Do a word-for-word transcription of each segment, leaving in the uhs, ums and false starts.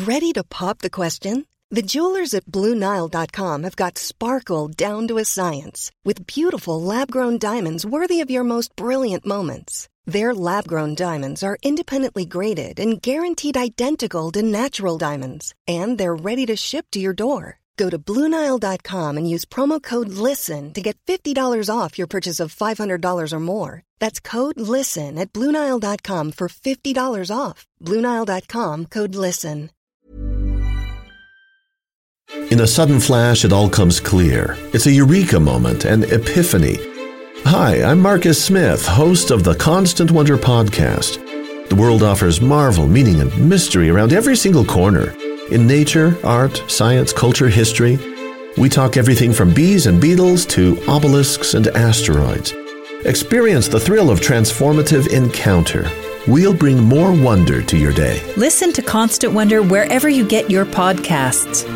Ready to pop the question? The jewelers at Blue Nile dot com have got sparkle down to a science with beautiful lab-grown diamonds worthy of your most brilliant moments. Their lab-grown diamonds are independently graded and guaranteed identical to natural diamonds, and they're ready to ship to your door. Go to Blue Nile dot com and use promo code LISTEN to get fifty dollars off your purchase of five hundred dollars or more. That's code LISTEN at Blue Nile dot com for fifty dollars off. Blue Nile dot com, code LISTEN. In a sudden flash, it all comes clear. It's a eureka moment, an epiphany. Hi, I'm Marcus Smith, host of the Constant Wonder podcast. The world offers marvel, meaning, and mystery around every single corner. In nature, art, science, culture, history, we talk everything from bees and beetles to obelisks and asteroids. Experience the thrill of transformative encounter. We'll bring more wonder to your day. Listen to Constant Wonder wherever you get your podcasts.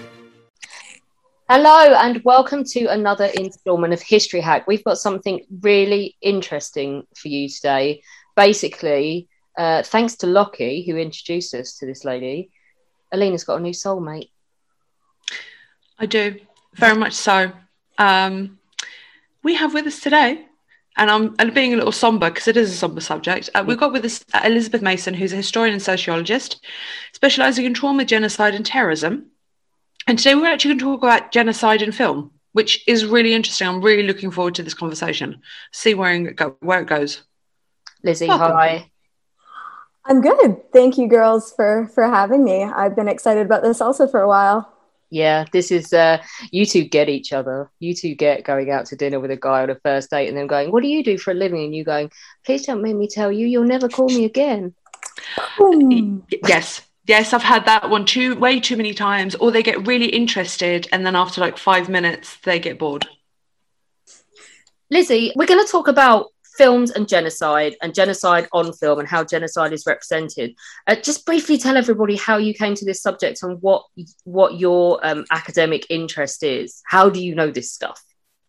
Hello and welcome to another installment of History Hack. We've got something really interesting for you today. Basically, uh, thanks to Lockie, who introduced us to this lady, Alina's got a new soulmate. I do, very much so. Um, we have with us today, and I'm and being a little somber because it is a somber subject, uh, we've got with us uh, Elizabeth Mason, who's a historian and sociologist, specialising in trauma, genocide and terrorism. And today we're actually going to talk about genocide in film, which is really interesting. I'm really looking forward to this conversation. See where it, go, where it goes. Lizzie, Welcome. Hi. I'm good. Thank you, girls, for, for having me. I've been excited about this also for a while. Yeah, this is, uh, you two get each other. You two get going out to dinner with a guy on a first date and then going, what do you do for a living? And you going, please don't make me tell you, you'll never call me again. Ooh. Yes. Yes, I've had that one too, way too many times. Or they get really interested and then after like five minutes, they get bored. Lizzie, we're going to talk about films and genocide and genocide on film and how genocide is represented. Uh, just briefly tell everybody how you came to this subject and what what your um, academic interest is. How do you know this stuff?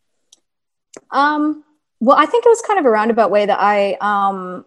Um, well, I think it was kind of a roundabout way that I um,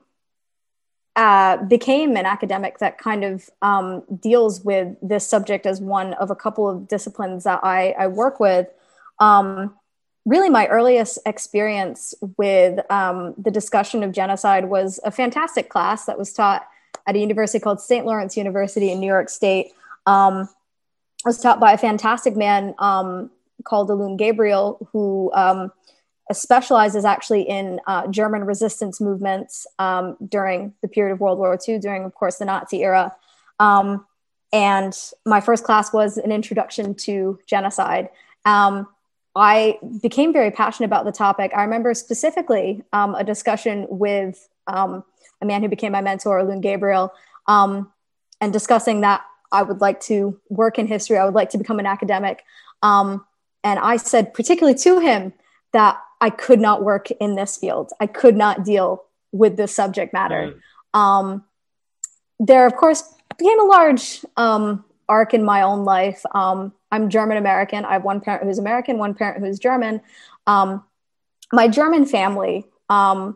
uh, became an academic that kind of um, deals with this subject as one of a couple of disciplines that I, I work with. Um, Really, my earliest experience with um, the discussion of genocide was a fantastic class that was taught at a university called Saint Lawrence University in New York State. Um, it was taught by a fantastic man um, called Alun Gabriel, who um, specializes actually in uh, German resistance movements um, during the period of World War Two, during, of course, the Nazi era. Um, and my first class was an introduction to genocide. Um, I became very passionate about the topic. I remember specifically um, a discussion with um, a man who became my mentor, Alun Gabriel, um, and discussing that I would like to work in history. I would like to become an academic. Um, and I said particularly to him that I could not work in this field. I could not deal with this subject matter. Right. Um, there, of course, became a large um, arc in my own life. Um, I'm German American. I have one parent who's American, one parent who's German. Um, my German family um,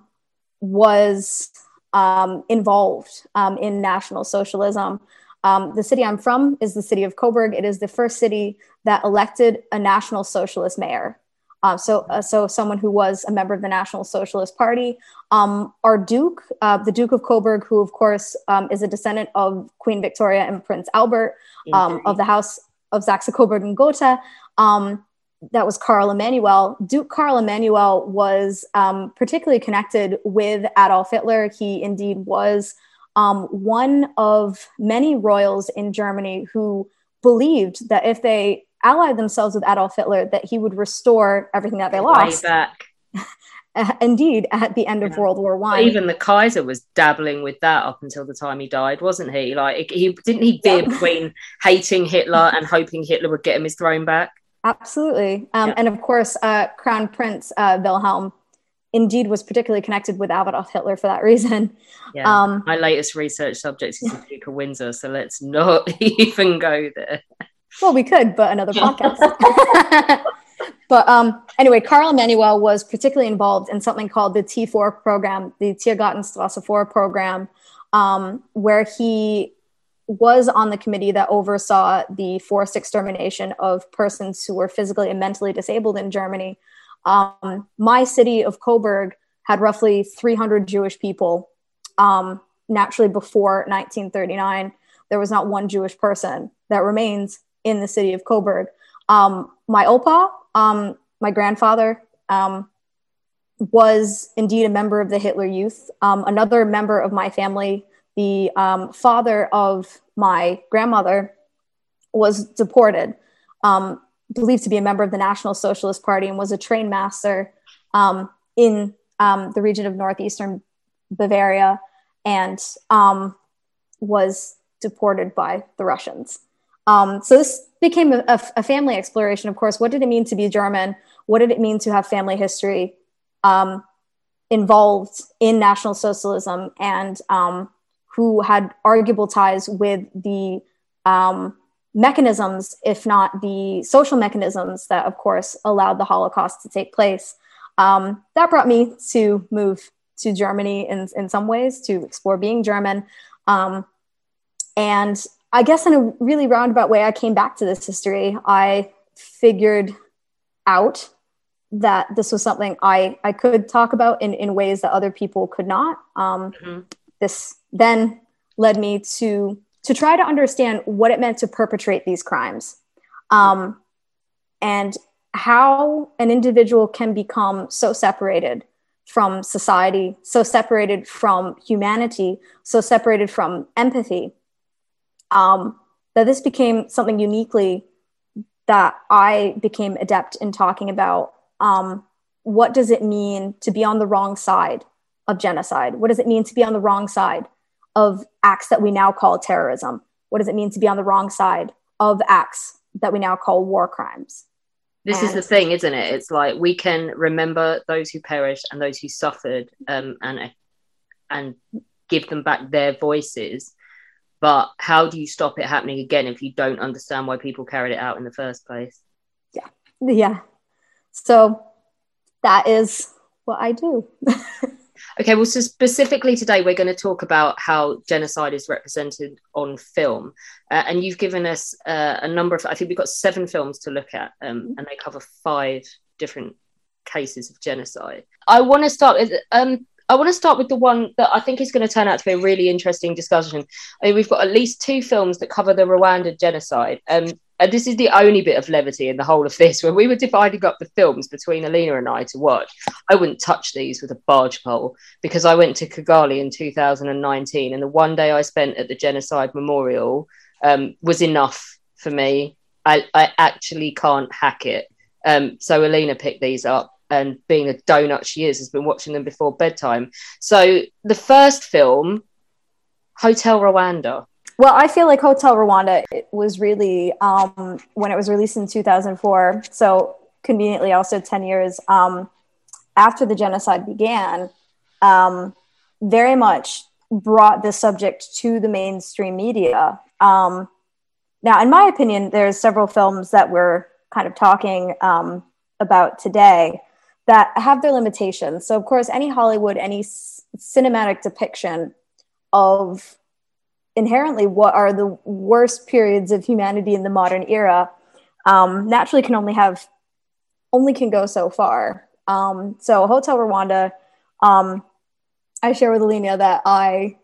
was um, involved um, in National Socialism. Um, the city I'm from is the city of Coburg. It is the first city that elected a National Socialist mayor. Um, so, uh, so someone who was a member of the National Socialist Party. Um, our Duke, uh, the Duke of Coburg, who of course um, is a descendant of Queen Victoria and Prince Albert um, of the House of Saxe-Coburg and Gotha, um, that was Karl Emanuel. Duke Karl Emanuel was um, particularly connected with Adolf Hitler. He indeed was um, one of many royals in Germany who believed that if they allied themselves with Adolf Hitler, that he would restore everything that they lost. Way back. Indeed, at the end of yeah. World War One. Even the Kaiser was dabbling with that up until the time he died, wasn't he? Like, he didn't he veer yeah. between hating Hitler and hoping Hitler would get him his throne back? Absolutely. Um, yeah. And of course, uh, Crown Prince uh, Wilhelm indeed was particularly connected with Adolf Hitler for that reason. Yeah. Um, My latest research subject is the Duke of Windsor, so let's not even go there. Well, we could, but another podcast. But um, anyway, Karl Emanuel was particularly involved in something called the T four program, the Tiergartenstrasse four program, um, where he was on the committee that oversaw the forced extermination of persons who were physically and mentally disabled in Germany. Um, my city of Coburg had roughly three hundred Jewish people. Um, naturally, before nineteen thirty-nine, there was not one Jewish person that remains in the city of Coburg. Um, my opa, um, my grandfather, um, was indeed a member of the Hitler Youth. Um, another member of my family, the um, father of my grandmother, was deported, um, believed to be a member of the National Socialist Party, and was a train master um, in um, the region of northeastern Bavaria, and um, was deported by the Russians. Um, so this became a, a family exploration, of course. What did it mean to be German? What did it mean to have family history um, involved in National Socialism, and um, who had arguable ties with the um, mechanisms, if not the social mechanisms that, of course, allowed the Holocaust to take place. Um, that brought me to move to Germany in, in some ways, to explore being German. Um, and I guess in a really roundabout way, I came back to this history. I figured out that this was something I, I could talk about in, in ways that other people could not. Um, mm-hmm. This then led me to, to try to understand what it meant to perpetrate these crimes, um, and how an individual can become so separated from society, so separated from humanity, so separated from empathy, um, that this became something uniquely that I became adept in talking about. Um, what does it mean to be on the wrong side of genocide? What does it mean to be on the wrong side of acts that we now call terrorism? What does it mean to be on the wrong side of acts that we now call war crimes? This and is the thing, isn't it? It's like we can remember those who perished and those who suffered, um, and and give them back their voices. But how do you stop it happening again if you don't understand why people carried it out in the first place? Yeah, yeah. So that is what I do. Okay, well, so specifically today, we're going to talk about how genocide is represented on film. Uh, and you've given us uh, a number of, I think we've got seven films to look at, um, and they cover five different cases of genocide. I want to start with, um, I want to start with the one that I think is going to turn out to be a really interesting discussion. I mean, we've got at least two films that cover the Rwanda genocide. Um, and this is the only bit of levity in the whole of this. When we were dividing up the films between Alina and I to watch, I wouldn't touch these with a barge pole, because I went to Kigali in two thousand nineteen, and the one day I spent at the Genocide Memorial um, was enough for me. I, I actually can't hack it. Um, so Alina picked these up, and being a donut she is, has been watching them before bedtime. So the first film, Hotel Rwanda. Well, I feel like Hotel Rwanda, it was really, um, when it was released in two thousand four, so conveniently also ten years um, after the genocide began, um, very much brought this subject to the mainstream media. Um, now, in my opinion, there's several films that we're kind of talking um, about today that have their limitations. So, of course, any Hollywood, any c- cinematic depiction of inherently what are the worst periods of humanity in the modern era um, naturally can only have, only can go so far. Um, so Hotel Rwanda, um, I share with Alina that I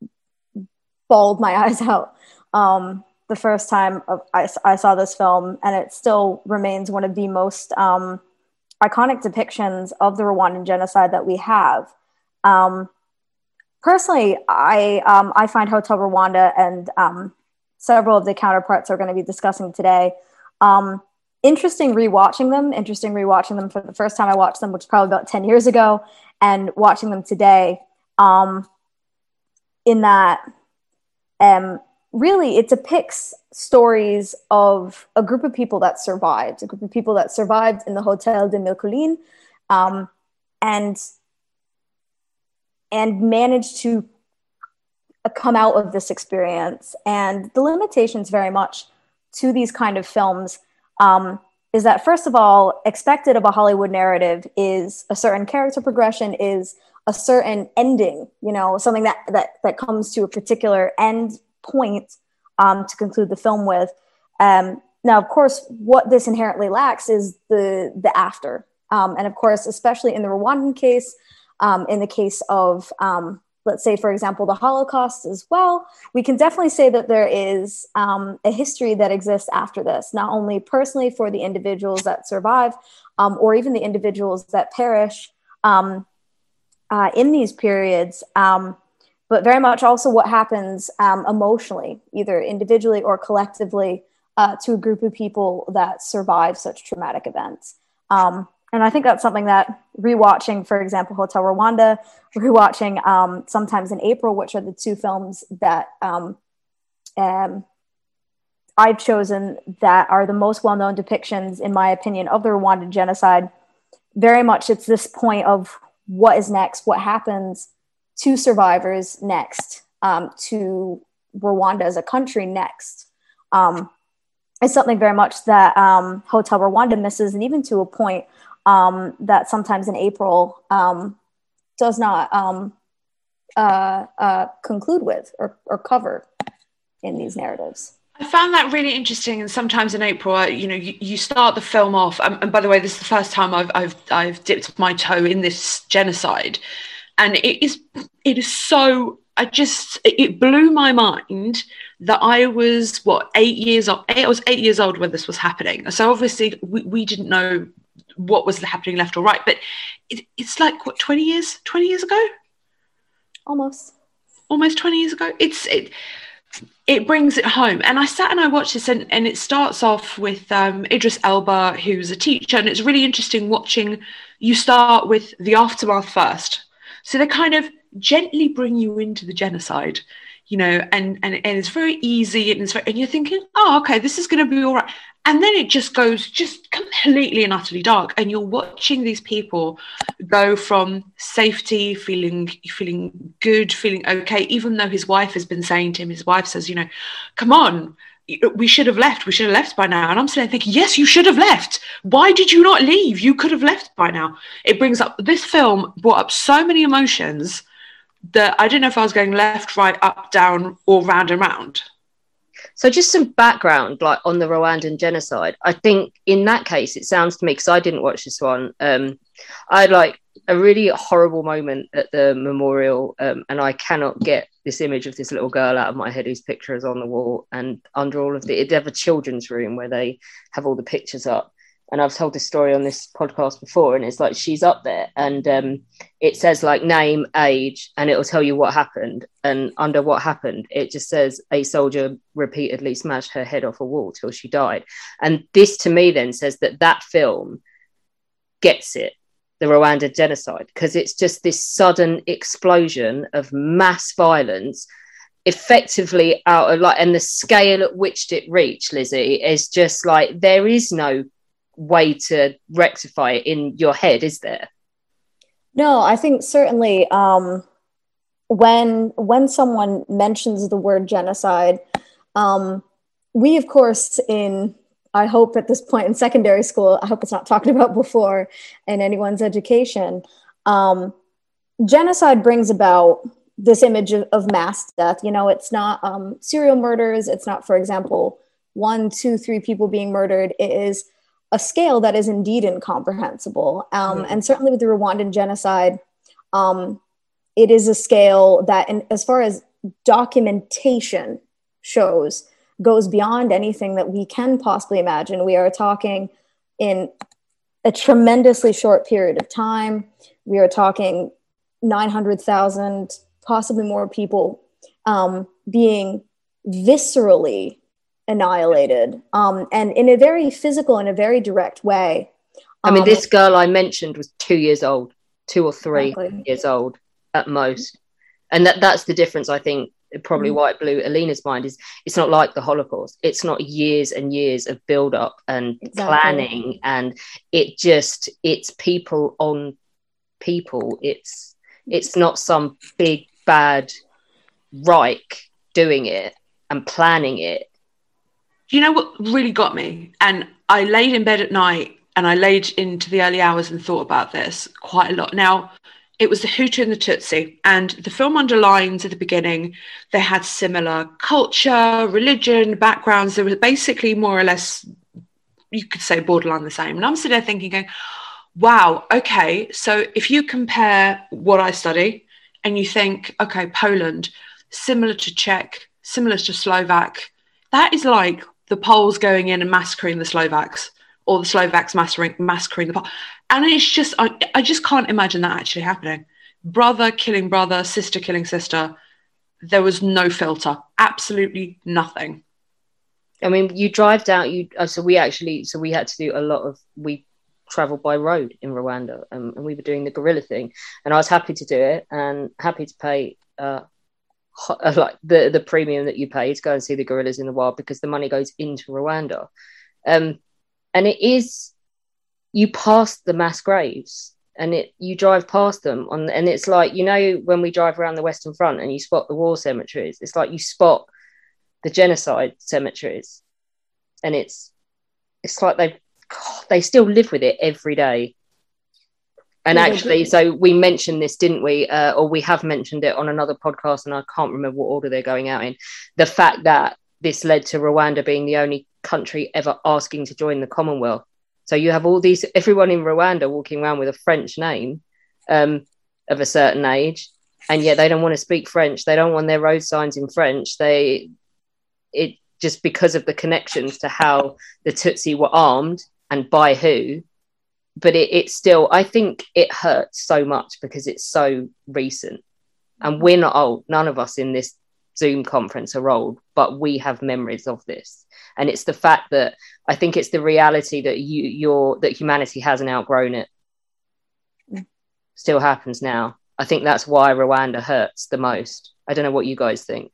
bawled my eyes out um, the first time of, I, I saw this film, and it still remains one of the most um, iconic depictions of the Rwandan genocide that we have. Um, Personally, I um, I find Hotel Rwanda and um, several of the counterparts we're going to be discussing today um, interesting rewatching them, interesting rewatching them for the first time I watched them, which was probably about ten years ago, and watching them today um, in that um, really it depicts stories of a group of people that survived, a group of people that survived in the Hotel de Mille Collines, um, and and managed to come out of this experience. And the limitations very much to these kind of films um, is that, first of all, expected of a Hollywood narrative is a certain character progression, is a certain ending, you know, something that that that comes to a particular end point um, to conclude the film with. Um, now, of course, what this inherently lacks is the the after. Um, and of course, especially in the Rwandan case, um, in the case of, um, let's say, for example, the Holocaust as well, we can definitely say that there is um, a history that exists after this, not only personally for the individuals that survive, um, or even the individuals that perish um, uh, in these periods, um, but very much also what happens um, emotionally, either individually or collectively, uh, to a group of people that survive such traumatic events. Um, And I think that's something that rewatching, for example, Hotel Rwanda, rewatching um, Sometimes in April, which are the two films that um, um, I've chosen that are the most well-known depictions, in my opinion, of the Rwandan genocide. Very much it's this point of what is next, what happens to survivors next, um, to Rwanda as a country next. Um, it's something very much that um, Hotel Rwanda misses, and even to a point Um, that Sometimes in April um, does not um, uh, uh, conclude with or, or cover in these narratives. I found that really interesting. And Sometimes in April, uh, you know, you, you start the film off. Um, and by the way, this is the first time I've I've I've dipped my toe in this genocide, and it is it is so. I just it blew my mind that I was what eight years old. I was eight years old when this was happening. So obviously we, we didn't know what was happening left or right, but it, it's like what twenty years twenty years ago, almost almost twenty years ago. It's it it brings it home. And I sat and I watched this, and, and it starts off with um Idris Elba, who's a teacher, and it's really interesting watching. You start with the aftermath first, so they kind of gently bring you into the genocide, you know, and and, and it's very easy, and it's very, and you're thinking, oh, okay, this is going to be all right. And then it just goes just completely and utterly dark. And you're watching these people go from safety, feeling feeling good, feeling okay, even though his wife has been saying to him, his wife says, you know, come on, we should have left. We should have left by now. And I'm sitting there thinking, yes, you should have left. Why did you not leave? You could have left by now. It brings up, this film brought up so many emotions that I didn't know if I was going left, right, up, down, or round and round. So just some background, like on the Rwandan genocide. I think in that case, it sounds to me, because I didn't watch this one, um, I had like a really horrible moment at the memorial, um, and I cannot get this image of this little girl out of my head whose picture is on the wall. And under all of the, they have a children's room where they have all the pictures up. And I've told this story on this podcast before, and it's like she's up there, and um, it says like name, age, and it'll tell you what happened. And under what happened, it just says a soldier repeatedly smashed her head off a wall till she died. And this to me then says that that film gets it, the Rwanda genocide, because it's just this sudden explosion of mass violence, effectively out of like, and the scale at which it reached, Lizzie, is just like, there is no way to rectify it in your head, is there? No, I think certainly um, when when someone mentions the word genocide, um, we of course in, I hope at this point in secondary school, I hope it's not talked about before in anyone's education, um, genocide brings about this image of, of mass death. You know, it's not um, serial murders. It's not, for example, one, two, three people being murdered. It is a scale that is indeed incomprehensible. Um, mm-hmm. And certainly with the Rwandan genocide, um, it is a scale that, in, as far as documentation shows, goes beyond anything that we can possibly imagine. We are talking in a tremendously short period of time. We are talking nine hundred thousand, possibly more people um, being viscerally annihilated, um, and in a very physical and a very direct way. Um, I mean, this um, girl I mentioned was two years old, two or three exactly. years old at most. And that that's the difference, I think, probably mm-hmm. why it blew Alina's mind, is it's not like the Holocaust. It's not years and years of build-up and exactly. planning, and it just, it's people on people. It's it's not some big, bad Reich doing it and planning it. You know what really got me? And I laid in bed at night and I laid into the early hours and thought about this quite a lot. Now, it was the Hutu and the Tutsi, and the film underlines at the beginning they had similar culture, religion, backgrounds. They were basically more or less, you could say, borderline the same. And I'm sitting there thinking, going, wow, okay, so if you compare what I study and you think, okay, Poland, similar to Czech, similar to Slovak, that is like the Poles going in and massacring the Slovaks, or the Slovaks massacring, massacring the Poles. And it's just, I, I just can't imagine that actually happening. Brother killing brother, sister killing sister. There was no filter, absolutely nothing. I mean, you drive down, you, uh, so we actually, so we had to do a lot of, we traveled by road in Rwanda, um, and we were doing the guerrilla thing. And I was happy to do it and happy to pay uh, ho- like the, the premium that you pay to go and see the gorillas in the wild, because the money goes into Rwanda. Um, and it is, you pass the mass graves and it you drive past them on, and it's like, you know, when we drive around the Western Front and you spot the war cemeteries, it's like you spot the genocide cemeteries, and it's it's like they they still live with it every day. And yeah, actually, so we mentioned this, didn't we? Uh, or we have mentioned it on another podcast, and I can't remember what order they're going out in. The fact that this led to Rwanda being the only country ever asking to join the Commonwealth. So you have all these, everyone in Rwanda walking around with a French name um, of a certain age, and yet they don't want to speak French. They don't want their road signs in French. They, it just because of the connections to how the Tutsi were armed and by who. But it, it still, I think it hurts so much because it's so recent. And we're not old. None of us in this Zoom conference are old, but we have memories of this. And it's the fact that I think it's the reality that you, you're, that humanity hasn't outgrown it. Still happens now. I think that's why Rwanda hurts the most. I don't know what you guys think.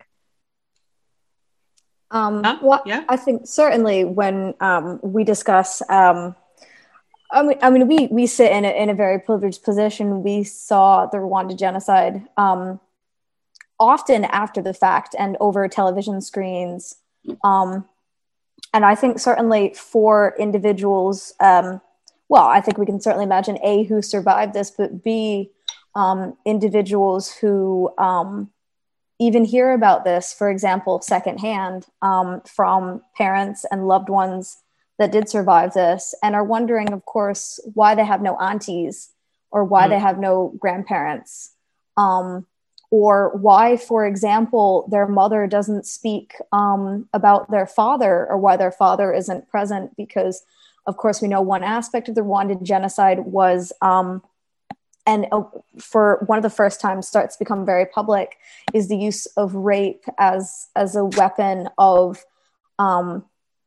Um, huh? Well, yeah. I think certainly when um, we discuss, um, I mean, I mean, we we sit in a, in a very privileged position. We saw the Rwanda genocide um, often after the fact and over television screens. Um, and I think certainly for individuals, um, well, I think we can certainly imagine A, who survived this, but B, um, individuals who um, even hear about this, for example, secondhand um, from parents and loved ones that did survive this, and are wondering, of course, why they have no aunties or why mm-hmm. they have no grandparents, um, or why, for example, their mother doesn't speak um, about their father, or why their father isn't present, because, of course, we know one aspect of the Rwandan genocide was, um, and uh, for one of the first times starts to become very public, is the use of rape as, as a weapon of um,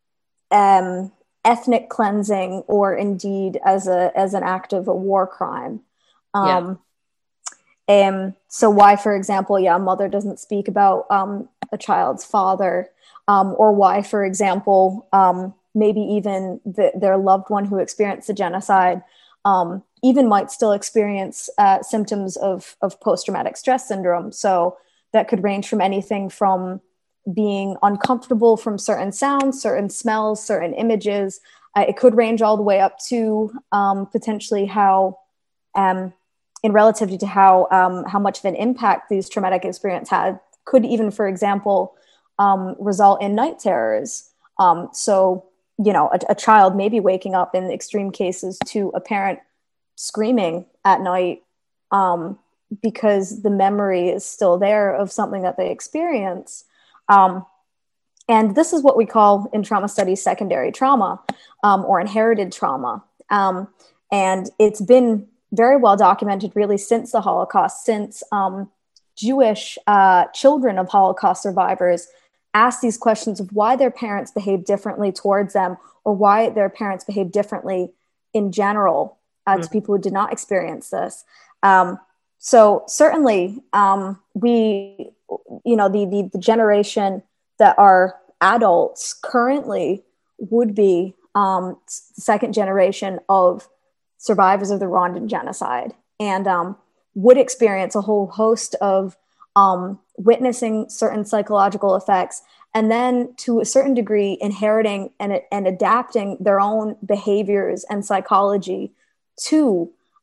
um, ethnic cleansing, or indeed as a as an act of a war crime. Um, yeah. um, so why, for example, yeah, a mother doesn't speak about um, a child's father, um, or why, for example, um, maybe even the, their loved one who experienced the genocide um, even might still experience uh, symptoms of, of post-traumatic stress syndrome. So that could range from anything from being uncomfortable from certain sounds, certain smells, certain images. Uh, it could range all the way up to um, potentially how, um, in relativity to how um, how much of an impact these traumatic experience had, could even, for example, um, result in night terrors. Um, so, you know, a, a child may be waking up in extreme cases to a parent screaming at night um, because the memory is still there of something that they experience. Um, and this is what we call in trauma studies secondary trauma um, or inherited trauma. Um, and it's been very well documented really since the Holocaust, since um, Jewish uh, children of Holocaust survivors asked these questions of why their parents behaved differently towards them, or why their parents behaved differently in general uh, mm-hmm. to people who did not experience this. Um, so certainly um, we... you know, the, the, the generation that are adults currently would be um, second generation of survivors of the Rwandan genocide, and um, would experience a whole host of um, witnessing certain psychological effects, and then to a certain degree inheriting and, and adapting their own behaviors and psychology to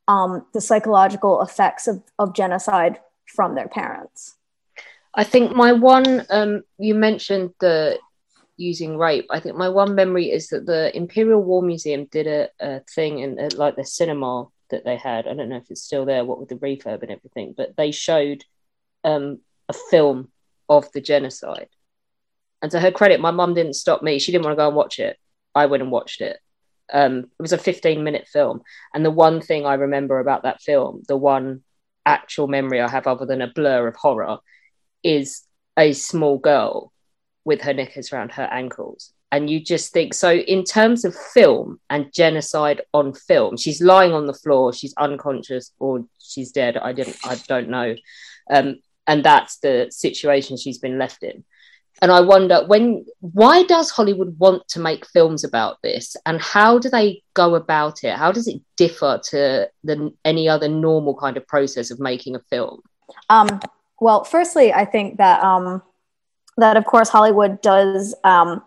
um, the psychological effects of, of genocide from their parents. I think my one, um, you mentioned the using rape. I think my one memory is that the Imperial War Museum did a, a thing in uh, like the cinema that they had. I don't know if it's still there, what with the refurb and everything, but they showed um, a film of the genocide. And to her credit, my mum didn't stop me. She didn't want to go and watch it. I went and watched it. Um, it was a fifteen minute film. And the one thing I remember about that film, the one actual memory I have other than a blur of horror, is a small girl with her knickers around her ankles. And you just think, so in terms of film and genocide on film, she's lying on the floor, she's unconscious or she's dead. I didn't, I don't know. Um, and that's the situation she's been left in. And I wonder, when, why does Hollywood want to make films about this? And how do they go about it? How does it differ to the, any other normal kind of process of making a film? Um, well, firstly, I think that, um, that of course, Hollywood does um,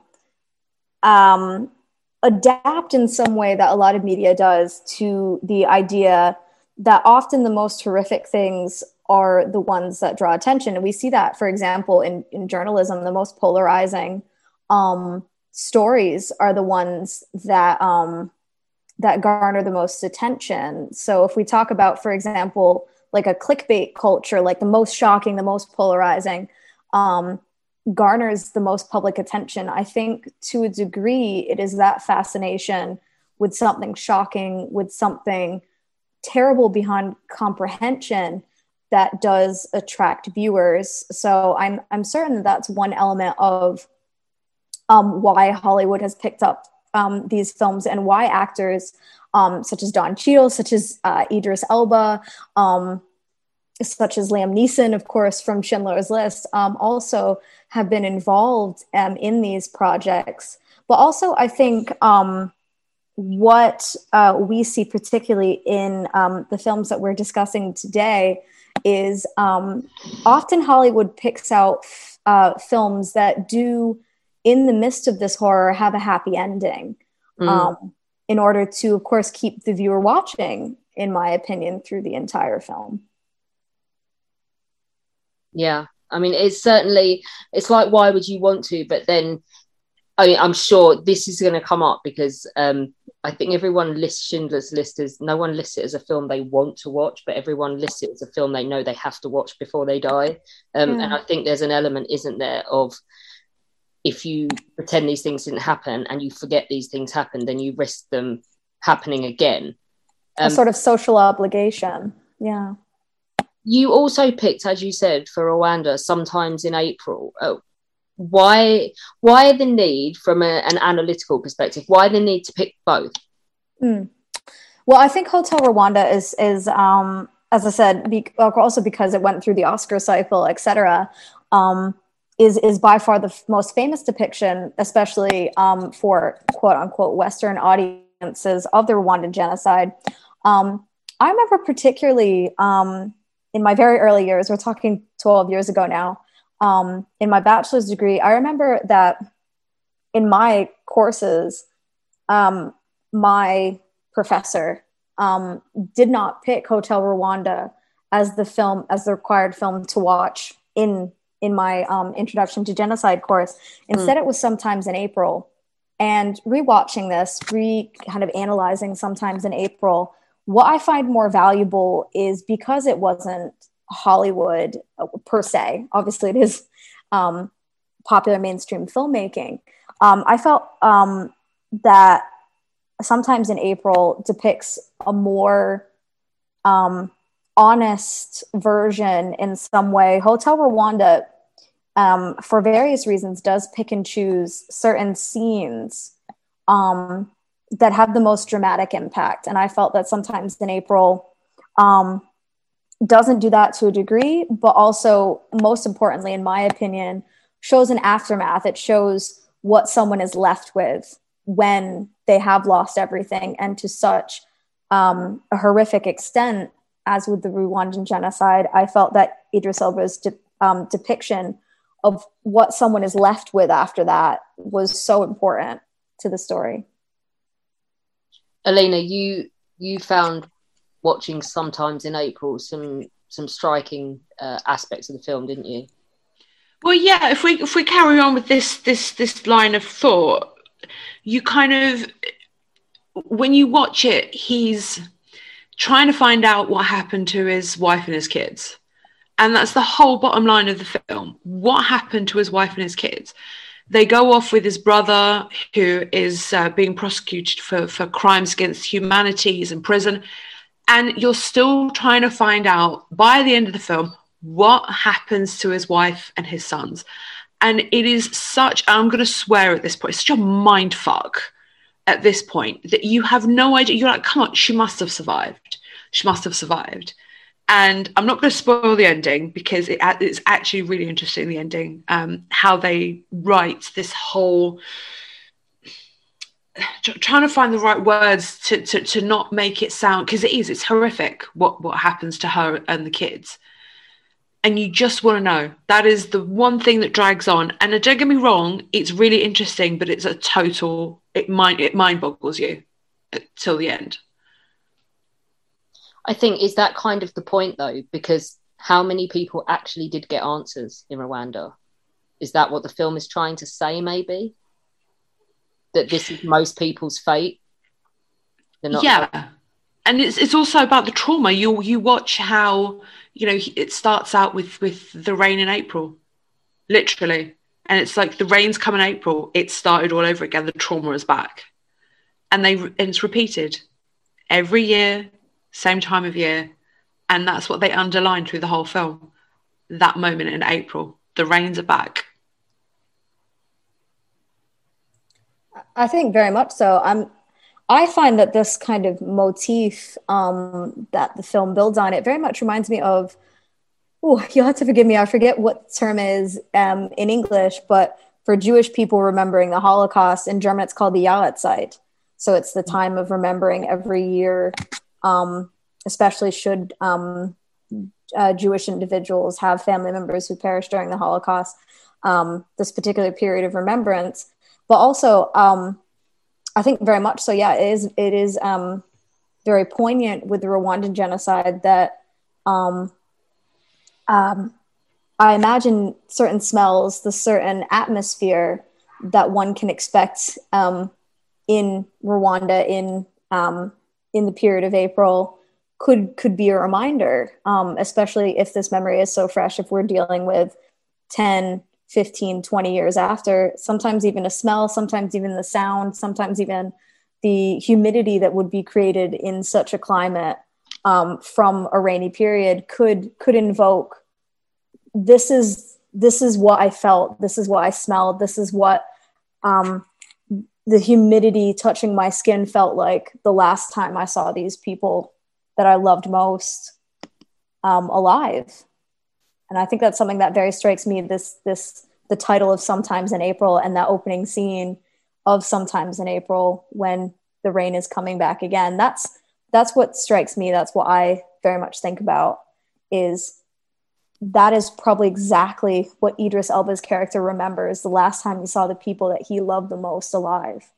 um, adapt in some way that a lot of media does to the idea that often the most horrific things are the ones that draw attention. And we see that, for example, in, in journalism, the most polarizing um, stories are the ones that um, that garner the most attention. So if we talk about, for example, like a clickbait culture, like the most shocking, the most polarizing, um, garners the most public attention. I think to a degree, it is that fascination with something shocking, with something terrible beyond comprehension that does attract viewers. So I'm I'm certain that that's one element of um, why Hollywood has picked up um, these films and why actors um, such as Don Cheadle, such as uh, Idris Elba, um, such as Liam Neeson, of course, from Schindler's List, um, also have been involved um, in these projects. But also, I think um, what uh, we see particularly in um, the films that we're discussing today is um, often Hollywood picks out uh, films that do, in the midst of this horror, have a happy ending mm. um, in order to, of course, keep the viewer watching, in my opinion, through the entire film. Yeah, I mean, it's certainly, it's like, why would you want to? But then, I mean, I'm sure this is going to come up because um, I think everyone lists Schindler's List as, no one lists it as a film they want to watch, but everyone lists it as a film they know they have to watch before they die. Um, yeah. And I think there's an element, isn't there, of if you pretend these things didn't happen and you forget these things happened, then you risk them happening again. Um, a sort of social obligation. Yeah. You also picked, as you said, for Rwanda, Sometimes in April. Uh, why why the need, from a, an analytical perspective, why the need to pick both? Mm. Well, I think Hotel Rwanda is, is um, as I said, be, also because it went through the Oscar cycle, et cetera, um, is, is by far the f- most famous depiction, especially um, for quote unquote Western audiences, of the Rwandan genocide. Um, I remember particularly um, in my very early years, we're talking twelve years ago now, um, in my bachelor's degree, I remember that in my courses, um, my professor um, did not pick Hotel Rwanda as the film, as the required film to watch in, in my um, Introduction to Genocide course. Instead, mm. it was Sometimes in April. And rewatching this, re kind of analyzing Sometimes in April, what I find more valuable is because it wasn't Hollywood per se, obviously it is um, popular mainstream filmmaking. Um, I felt um, that Sometimes in April depicts a more um, honest version in some way. Hotel Rwanda, um, for various reasons, does pick and choose certain scenes um, that have the most dramatic impact. And I felt that Sometimes in April um, doesn't do that to a degree, but also, most importantly, in my opinion, shows an aftermath. It shows what someone is left with when they have lost everything, and to such um, a horrific extent as with the Rwandan genocide. I felt that Idris Elba's de- um, depiction of what someone is left with after that was so important to the story. Elena, you you found watching Sometimes in April some some striking uh, aspects of the film, didn't you? Well, yeah. If we if we carry on with this this this line of thought, you kind of, when you watch it, he's trying to find out what happened to his wife and his kids. And that's the whole bottom line of the film. What happened to his wife and his kids? They go off with his brother, who is uh, being prosecuted for, for crimes against humanity. He's in prison. And you're still trying to find out, by the end of the film, what happens to his wife and his sons. And it is such, I'm going to swear at this point, it's such a mind fuck at this point that you have no idea. You're like, come on, she must have survived. She must have survived. And I'm not going to spoil the ending because it, it's actually really interesting, the ending, um, how they write this whole, trying to find the right words to, to, to not make it sound, because it is, it's horrific what, what happens to her and the kids. And you just want to know. That is the one thing that drags on. And don't get me wrong, it's really interesting, but it's a total, it mind, it mind boggles you till the end. I think, is that kind of the point though? Because how many people actually did get answers in Rwanda? Is that what the film is trying to say, maybe? That this is most people's fate? They're not yeah. like- And it's it's also about the trauma. You you watch how, you know, it starts out with, with the rain in April, literally. And it's like the rain's come in April. It started all over again. The trauma is back. And they and it's repeated every year, same time of year. And that's what they underline through the whole film. That moment in April, the rains are back. I think very much so. I'm, I find that this kind of motif um, that the film builds on, it very much reminds me of, oh, you'll have to forgive me, I forget what the term is um, in English, but for Jewish people remembering the Holocaust, in German it's called the Jahreszeit. So it's the time of remembering every year, um, especially should um, uh, Jewish individuals have family members who perished during the Holocaust, um, this particular period of remembrance. But also, um, I think very much so, yeah, it is, it is um, very poignant with the Rwandan genocide that um, um, I imagine certain smells, the certain atmosphere that one can expect um, in Rwanda in um, in the period of April could could be a reminder, um, especially if this memory is so fresh, if we're dealing with ten, fifteen, twenty years after, sometimes even a smell, sometimes even the sound, sometimes even the humidity that would be created in such a climate um, from a rainy period could could invoke, this is this is what I felt, this is what I smelled, this is what um, the humidity touching my skin felt like the last time I saw these people that I loved most um, alive. And I think that's something that very strikes me, this, this, the title of Sometimes in April and that opening scene of Sometimes in April when the rain is coming back again. That's, that's what strikes me. That's what I very much think about, is that is probably exactly what Idris Elba's character remembers the last time he saw the people that he loved the most alive.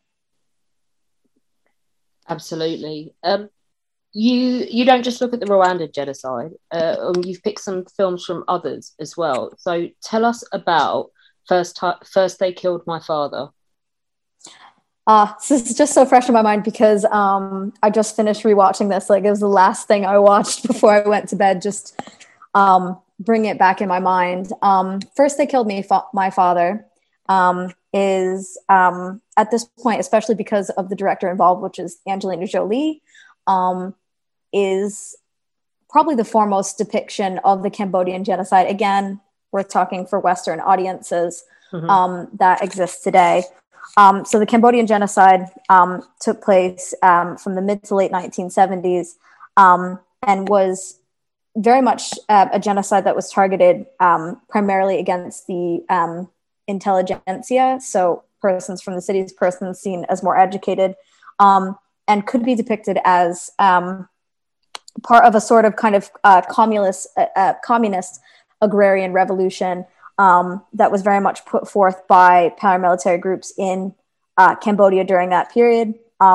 Absolutely. Um, You you don't just look at the Rwanda genocide. Uh, um, you've picked some films from others as well. So tell us about First Ti- First They Killed My Father. Uh, this is just so fresh in my mind because um, I just finished rewatching this. Like, it was the last thing I watched before I went to bed. Just um, bring it back in my mind. Um, First They Killed Me, fa- My Father um, is um, at this point, especially because of the director involved, which is Angelina Jolie, um, is probably the foremost depiction of the Cambodian genocide. Again, worth talking for Western audiences mm-hmm. um, that exists today. Um, so the Cambodian genocide um, took place um, from the mid to late nineteen seventies um, and was very much uh, a genocide that was targeted um, primarily against the um, intelligentsia, so persons from the cities, persons seen as more educated, um, and could be depicted as um, part of a sort of kind of uh, communist, uh, uh, communist agrarian revolution um, that was very much put forth by paramilitary groups in uh, Cambodia during that period. Um,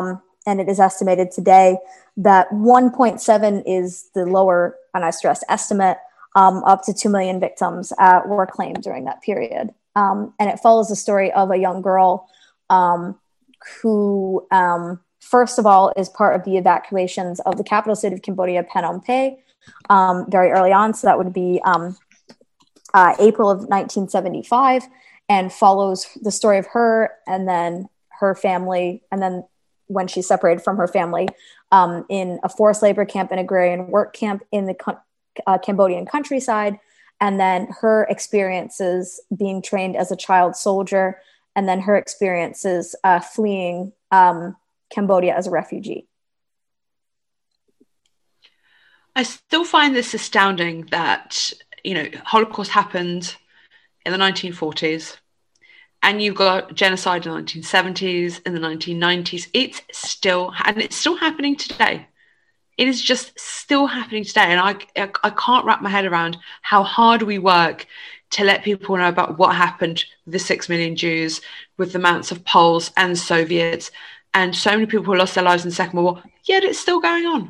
and it is estimated today that one point seven is the lower, and I stress estimate, um, up to two million victims uh, were claimed during that period. Um, and it follows the story of a young girl um, who, um, first of all, is part of the evacuations of the capital city of Cambodia, Phnom Penh, um, very early on. So that would be um, uh, April of nineteen seventy-five, and follows the story of her and then her family, and then when she separated from her family um, in a forced labor camp and agrarian work camp in the uh, Cambodian countryside, and then her experiences being trained as a child soldier, and then her experiences uh, fleeing um, Cambodia as a refugee. I still find this astounding that, you know, Holocaust happened in the nineteen forties, and you've got genocide in the nineteen seventies, in the nineteen nineties. It's still, and it's still happening today. It is just still happening today. And I, I can't wrap my head around how hard we work to let people know about what happened with the six million Jews, with the amounts of Poles and Soviets, and so many people who lost their lives in the Second World War, yet it's still going on.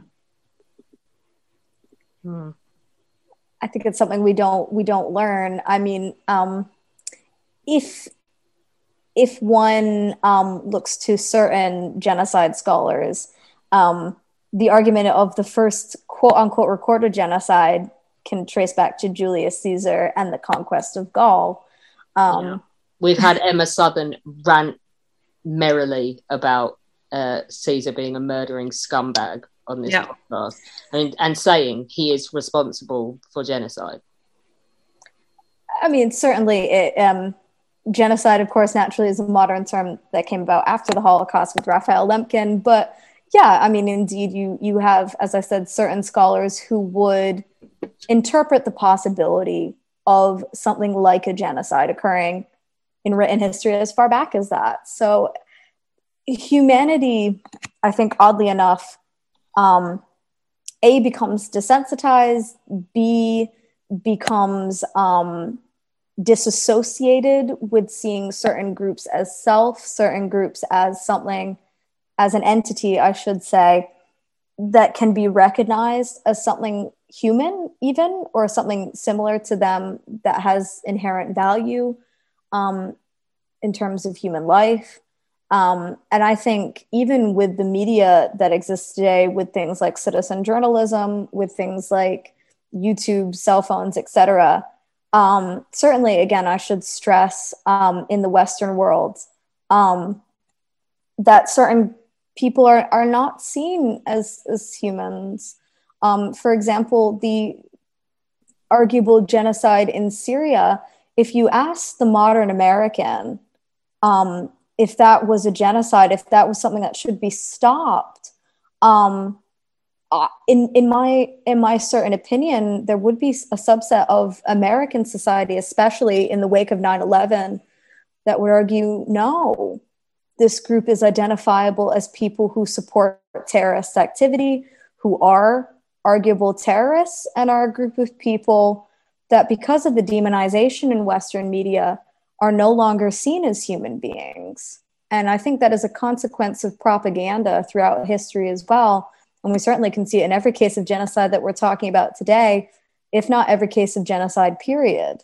Hmm. I think it's something we don't we don't learn. I mean, um, if if one um, looks to certain genocide scholars, um, the argument of the first quote unquote recorded genocide can trace back to Julius Caesar and the conquest of Gaul. Um, yeah. We've had Emma Southern rant merrily about uh, Caesar being a murdering scumbag on this yeah. podcast, and, and saying he is responsible for genocide. I mean, certainly it, um, genocide, of course, naturally is a modern term that came about after the Holocaust with Raphael Lemkin. But yeah, I mean, indeed, you you have, as I said, certain scholars who would interpret the possibility of something like a genocide occurring in written history as far back as that. So humanity, I think, oddly enough, Um, A, becomes desensitized, B, becomes um, disassociated with seeing certain groups as self, certain groups as something, as an entity, I should say, that can be recognized as something human even, or something similar to them that has inherent value um, in terms of human life. Um, and I think even with the media that exists today, with things like citizen journalism, with things like YouTube, cell phones, et cetera, um, certainly, again, I should stress um, in the Western world um, that certain people are, are not seen as, as humans. Um, for example, the arguable genocide in Syria, if you ask the modern American, um, if that was a genocide, if that was something that should be stopped, um, in in my in my certain opinion, there would be a subset of American society, especially in the wake of nine eleven, that would argue, no, this group is identifiable as people who support terrorist activity, who are arguable terrorists, and are a group of people that, because of the demonization in Western media, are no longer seen as human beings. And I think that is a consequence of propaganda throughout history as well. And we certainly can see it in every case of genocide that we're talking about today, if not every case of genocide, period.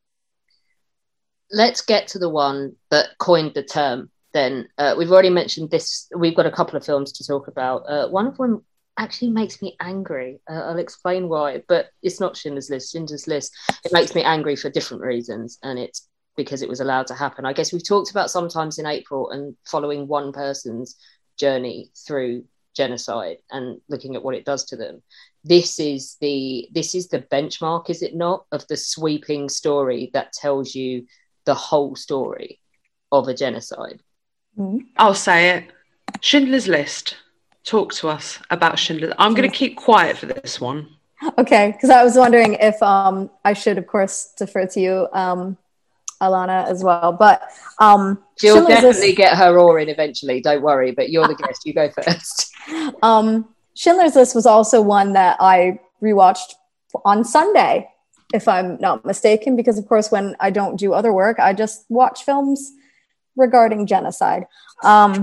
Let's get to the one that coined the term then. Uh, we've already mentioned this. We've got a couple of films to talk about. Uh, one of them actually makes me angry. Uh, I'll explain why, but it's not Schindler's List. Schindler's List, it makes me angry for different reasons, and it's because it was allowed to happen. I guess we've talked about Sometimes in April and following one person's journey through genocide and looking at what it does to them. This is the this is the benchmark, is it not, of the sweeping story that tells you the whole story of a genocide. Mm-hmm. I'll say it. Schindler's List. Talk to us about Schindler's. I'm going to keep quiet for this one. Okay, because I was wondering if um, I should, of course, defer to you, um, Alana, as well. But um, she'll Schindler's definitely List... get her oar in eventually. Don't worry, but you're the guest. You go first. Um, Schindler's List was also one that I rewatched on Sunday, if I'm not mistaken, because, of course, when I don't do other work, I just watch films regarding genocide. Um,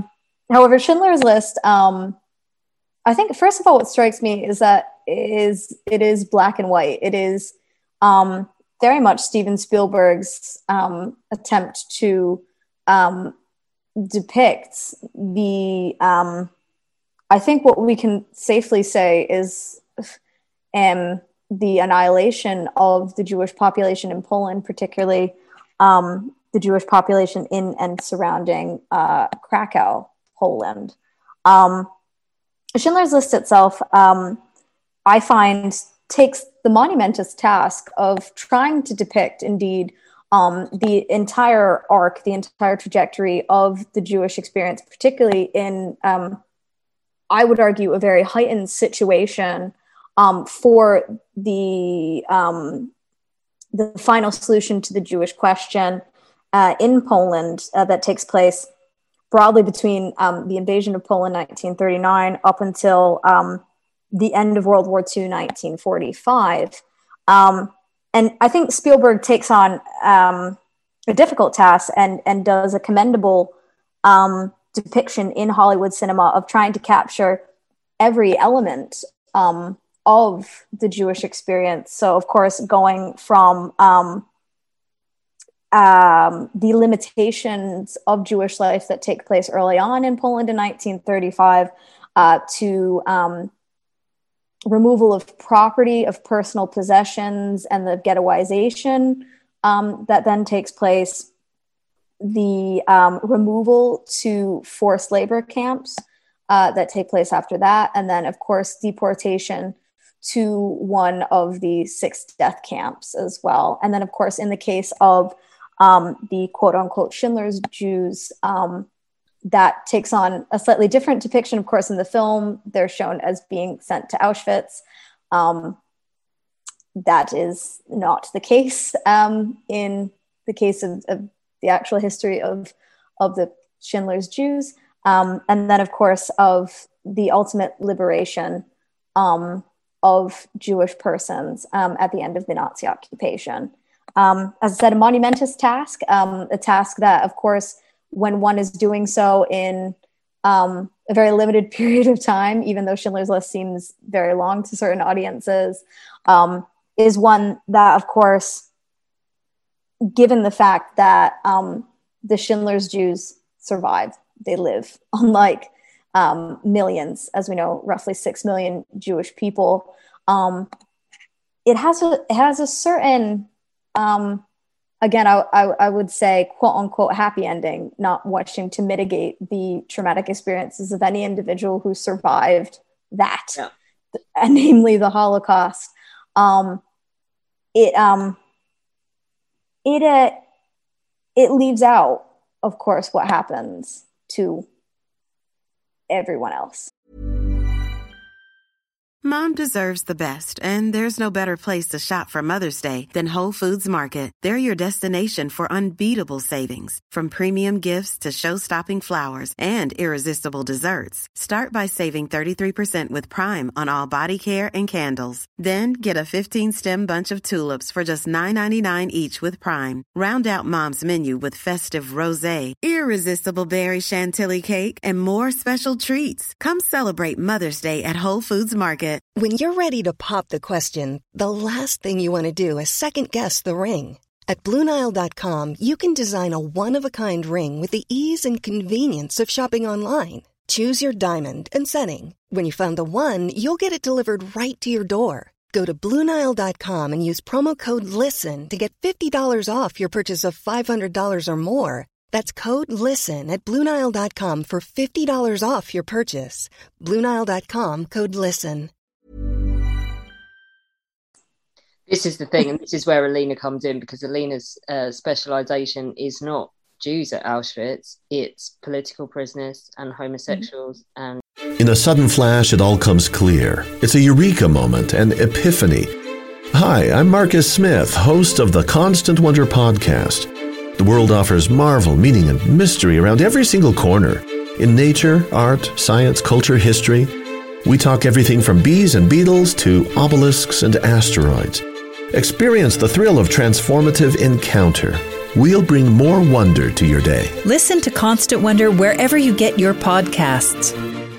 however, Schindler's List, um, I think, first of all, what strikes me is that is it is black and white. It is um, very much Steven Spielberg's um, attempt to um, depict the, um, I think what we can safely say is um, the annihilation of the Jewish population in Poland, particularly um, the Jewish population in and surrounding uh, Krakow, Poland. Um, Schindler's List itself, um, I find, takes the monumentous task of trying to depict, indeed, um, the entire arc, the entire trajectory of the Jewish experience, particularly in, um, I would argue, a very heightened situation um, for the um, the final solution to the Jewish question uh, in Poland uh, that takes place broadly between um, the invasion of Poland, nineteen thirty-nine, up until um, the end of World War Two, nineteen forty-five. Um, and I think Spielberg takes on um, a difficult task and, and does a commendable um, depiction in Hollywood cinema of trying to capture every element um, of the Jewish experience. So, of course, going from um, Um, the limitations of Jewish life that take place early on in Poland in nineteen thirty-five uh, to um, removal of property, of personal possessions, and the ghettoization um, that then takes place, the um, removal to forced labor camps uh, that take place after that, and then, of course, deportation to one of the six death camps as well. And then, of course, in the case of Um, the quote-unquote Schindler's Jews, um, that takes on a slightly different depiction. Of course, in the film, they're shown as being sent to Auschwitz. Um, that is not the case um, in the case of, of the actual history of, of the Schindler's Jews. Um, and then, of course, of the ultimate liberation um, of Jewish persons um, at the end of the Nazi occupation. Um, as I said, a monumentous task, um, a task that, of course, when one is doing so in um, a very limited period of time, even though Schindler's List seems very long to certain audiences, um, is one that, of course, given the fact that um, the Schindler's Jews survive, they live, unlike um, millions, as we know, roughly six million Jewish people, um, it has a, it has a certain... Um, again, I, I, I would say, quote unquote, happy ending, not wishing to mitigate the traumatic experiences of any individual who survived that, yeah. and namely the Holocaust. Um, it, um, it, uh, it leaves out, of course, what happens to everyone else. Mom deserves the best, and there's no better place to shop for Mother's Day than Whole Foods Market. They're your destination for unbeatable savings, from premium gifts to show-stopping flowers and irresistible desserts. Start by saving thirty-three percent with Prime on all body care and candles. Then get a fifteen-stem bunch of tulips for just nine ninety-nine each with Prime. Round out Mom's menu with festive rosé, irresistible berry chantilly cake, and more special treats. Come celebrate Mother's Day at Whole Foods Market. When you're ready to pop the question, the last thing you want to do is second-guess the ring. At Blue Nile dot com, you can design a one-of-a-kind ring with the ease and convenience of shopping online. Choose your diamond and setting. When you find the one, you'll get it delivered right to your door. Go to Blue Nile dot com and use promo code LISTEN to get fifty dollars off your purchase of five hundred dollars or more. That's code LISTEN at Blue Nile dot com for fifty dollars off your purchase. Blue Nile dot com, code LISTEN. This is the thing, and this is where Alina comes in, because Alina's uh, specialisation is not Jews at Auschwitz, it's political prisoners and homosexuals. Mm-hmm. and. In a sudden flash, it all comes clear. It's a eureka moment, an epiphany. Hi, I'm Marcus Smith, host of the Constant Wonder podcast. The world offers marvel, meaning, and mystery around every single corner. In nature, art, science, culture, history, we talk everything from bees and beetles to obelisks and asteroids. Experience the thrill of transformative encounter. we'll bring more wonder to your day. Listen to Constant Wonder wherever you get your podcasts.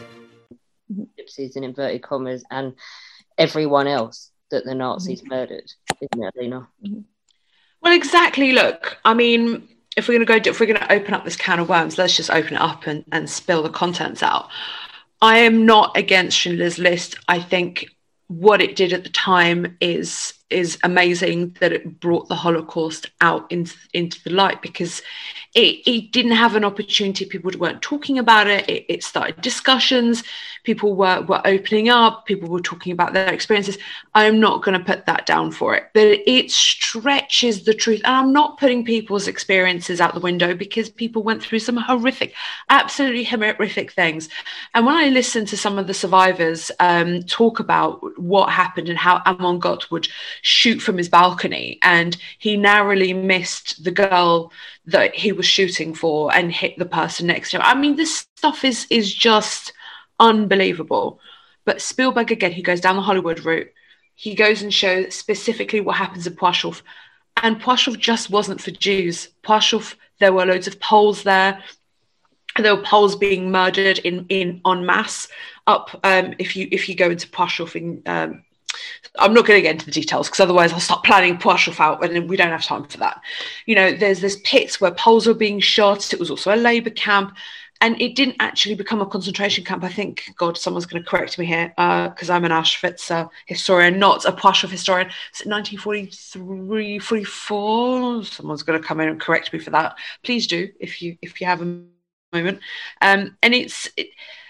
Gypsies in inverted commas and everyone else that the Nazis mm-hmm. murdered, isn't it, Lena? Mm-hmm. Well, exactly. Look, I mean, if we're going to go, if we're going to open up this can of worms, let's just open it up and, and spill the contents out. I am not against Schindler's List. I think what it did at the time is is amazing, that it brought the Holocaust out into, into the light, because it, it didn't have an opportunity. People weren't talking about it. It, it started discussions. People were, were opening up. People were talking about their experiences. I'm not going to put that down for it, but it stretches the truth. And I'm not putting people's experiences out the window, because people went through some horrific, absolutely horrific things. And when I listen to some of the survivors um, talk about what happened and how Amon Gott would shoot from his balcony, and he narrowly missed the girl that he was shooting for and hit the person next to him. I mean, this stuff is is just unbelievable. But Spielberg, again, he goes down the Hollywood route. He goes and shows specifically what happens in Płaszów. And Płaszów just wasn't for Jews. Płaszów, there were loads of Poles there. There were Poles being murdered in, in en masse up. Um, if you if you go into Płaszów, in, um, I'm not going to get into the details, because otherwise I'll start planning Płaszów out, and we don't have time for that. You know, there's this pits where Poles were being shot. It was also a labour camp, and it didn't actually become a concentration camp. I think, God, someone's going to correct me here, because uh, I'm an Auschwitz uh, historian, not a Płaszów historian. Is it nineteen forty-three, forty-four? Someone's going to come in and correct me for that. Please do, if you if you have a moment. Um, and it's... It,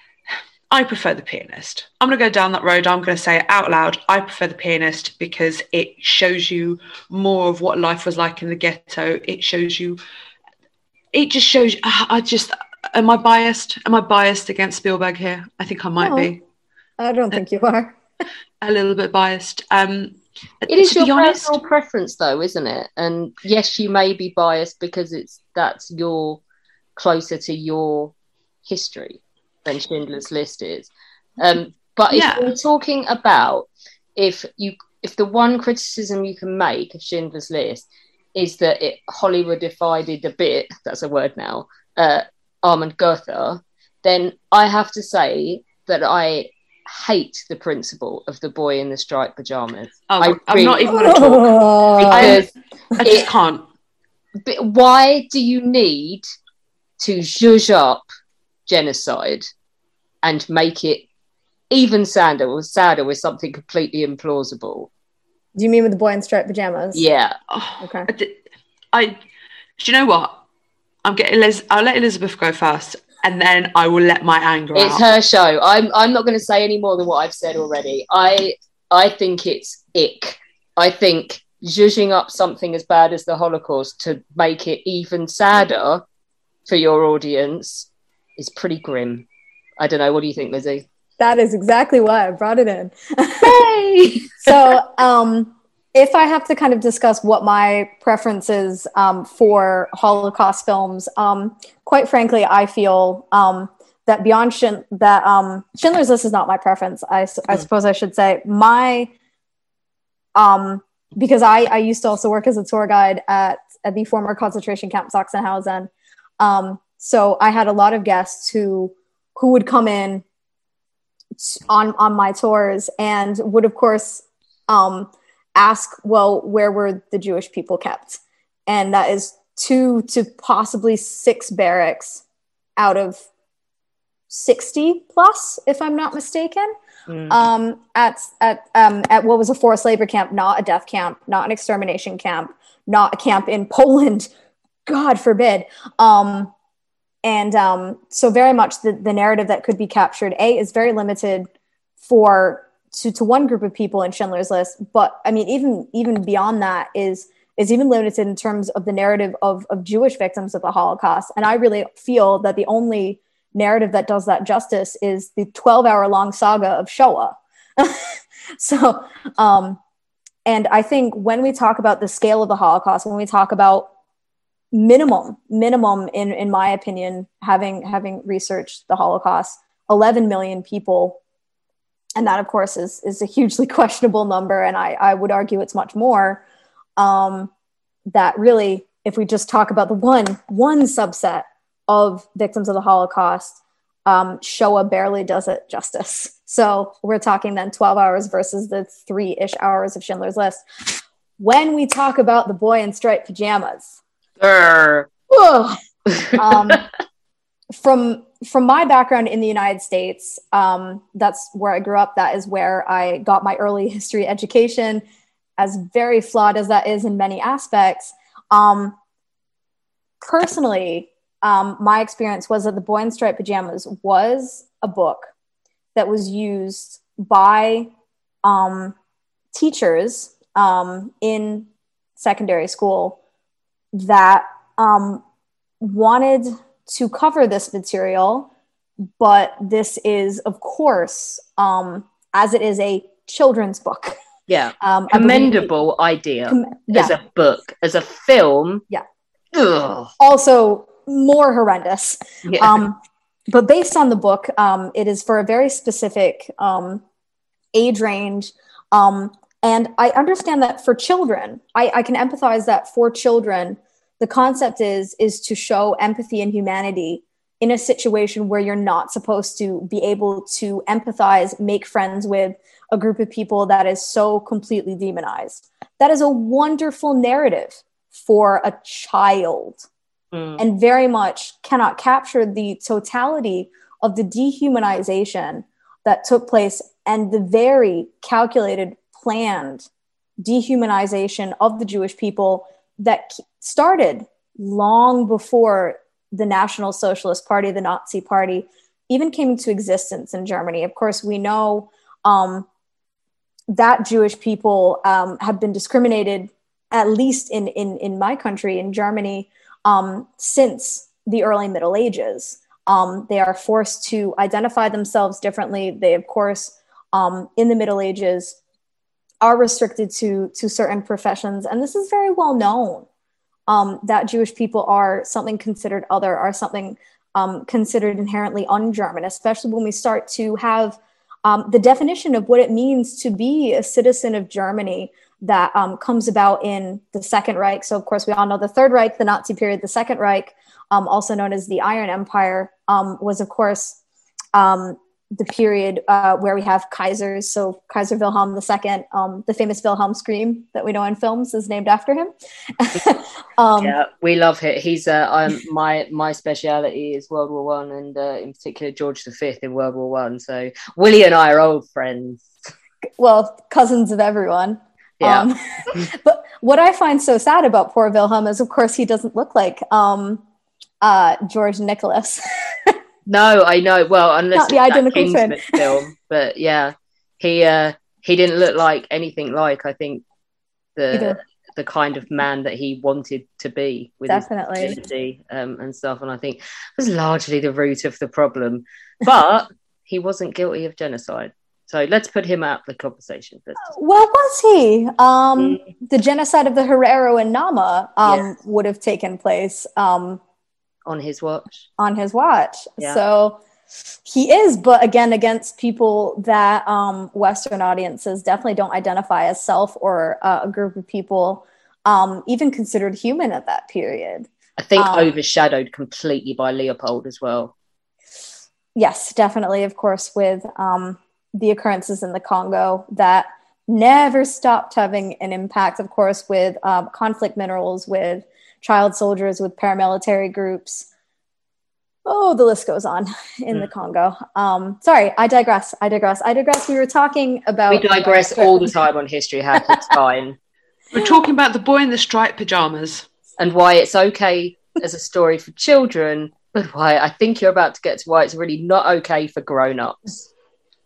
I prefer The Pianist. I'm going to go down that road. I'm going to say it out loud. I prefer The Pianist because it shows you more of what life was like in the ghetto. It shows you, it just shows you, I just, am I biased? Am I biased against Spielberg here? I think I might no, be. I don't think you are. A little bit biased. Um, it is your honest, personal preference, though, isn't it? And yes, you may be biased because it's that's your closer to your history than Schindler's List is. Um, but if yeah. we're talking about if you if the one criticism you can make of Schindler's List is that it Hollywoodified a bit, that's a word now, uh, Armand Goethe, then I have to say that I hate the principle of the boy in the striped pajamas. Oh, I I'm really, not even going to talk. Because I, I just it, can't. But why do you need to zhuzh up genocide and make it even sadder or sadder with something completely implausible? Do you mean with the boy in striped pajamas? Yeah. Oh, okay. I, I do you know what? I'm getting Liz. I'll let Elizabeth go first, and then I will let my anger it's out. It's her show. I'm I'm not going to say any more than what I've said already. I I think it's ick. I think zhuzhing up something as bad as the Holocaust to make it even sadder for your audience is pretty grim. I don't know. What do you think, Lizzie? That is exactly why I brought it in. Hey! So um, if I have to kind of discuss what my preference is um, for Holocaust films, um, quite frankly, I feel um, that beyond Schind- that um, Schindler's List is not my preference. I, mm. I suppose I should say my, um, because I, I used to also work as a tour guide at, at the former concentration camp Sachsenhausen. Um, so I had a lot of guests who who would come in on, on my tours and would, of course, um, ask, well, where were the Jewish people kept? And that is two to possibly six barracks out of sixty plus, if I'm not mistaken, mm. um, at, at, um, at what was a forced labor camp, not a death camp, not an extermination camp, not a camp in Poland, God forbid. Um, And um, so very much the, the narrative that could be captured, A, is very limited for to, to one group of people in Schindler's List. But I mean, even even beyond that is is even limited in terms of the narrative of, of Jewish victims of the Holocaust. And I really feel that the only narrative that does that justice is the twelve hour long saga of Shoah. so, um, and I think when we talk about the scale of the Holocaust, when we talk about minimum, minimum, in, in my opinion, having having researched the Holocaust, eleven million people. And that, of course, is, is a hugely questionable number. And I, I would argue it's much more, um, that really if we just talk about the one one subset of victims of the Holocaust, um, Shoah barely does it justice. So we're talking then twelve hours versus the three-ish hours of Schindler's List. When we talk about the boy in striped pajamas, um, from from my background in the United States, um, that's where I grew up. That is where I got my early history education. As very flawed as that is in many aspects, um, personally, um, my experience was that The Boy in Striped Pajamas was a book that was used by um, teachers um, in secondary school that um, wanted to cover this material, but this is, of course, um, as it is a children's book. Yeah, um, commendable idea com- yeah. as a book, as a film. Yeah. Ugh. Also more horrendous. Yeah. Um, but based on the book, um, it is for a very specific um, age range. Um, and I understand that for children, I, I can empathize that for children, the concept is, is to show empathy and humanity in a situation where you're not supposed to be able to empathize, make friends with a group of people that is so completely demonized. That is a wonderful narrative for a child, mm. and very much cannot capture the totality of the dehumanization that took place and the very calculated, planned dehumanization of the Jewish people that started long before the National Socialist Party, the Nazi Party, even came into existence in Germany. Of course, we know um, that Jewish people um, have been discriminated, at least in, in, in my country, in Germany, um, since the early Middle Ages. Um, they are forced to identify themselves differently. They, of course, um, in the Middle Ages, are restricted to, to certain professions. And this is very well known, um, that Jewish people are something considered other, are something um, considered inherently un-German, especially when we start to have um, the definition of what it means to be a citizen of Germany that um, comes about in the Second Reich. So, of course, we all know the Third Reich, the Nazi period. The Second Reich, um, also known as the Iron Empire, um, was, of course, um, the period uh, where we have Kaisers. So Kaiser Wilhelm the Second, um, the famous Wilhelm scream that we know in films, is named after him. um, yeah, we love it. He's uh, um, my my speciality is World War One, and uh, in particular George the Fifth in World War One. So Willie and I are old friends. Well, cousins of everyone. Yeah. Um, but what I find so sad about poor Wilhelm is, of course, he doesn't look like um, uh, George Nicholas. No, I know. Well, unless Not the it's identical that twin. film, but yeah, he uh, he didn't look like anything like I think the Either. the kind of man that he wanted to be with Definitely. his ability um, and stuff. And I think it was largely the root of the problem. But he wasn't guilty of genocide, so let's put him out of the conversation. Let's just- Well, was he? Um, Mm. The genocide of the Herero and Nama um, Yes. would have taken place um, on his watch. on his watch. Yeah. So he is, but again, against people that um, Western audiences definitely don't identify as self or uh, a group of people um, even considered human at that period. I think Um, overshadowed completely by Leopold as well. Yes, definitely. Of course, with um, the occurrences in the Congo that never stopped having an impact, of course, with um, conflict minerals, with child soldiers, with paramilitary groups. Oh, the list goes on in mm. the Congo. Um, sorry, I digress. I digress. I digress. We were talking about... We digress all the time on History Hack. It's fine. We're talking about the boy in the striped pajamas. And why it's okay as a story for children, but why I think you're about to get to why it's really not okay for grown-ups.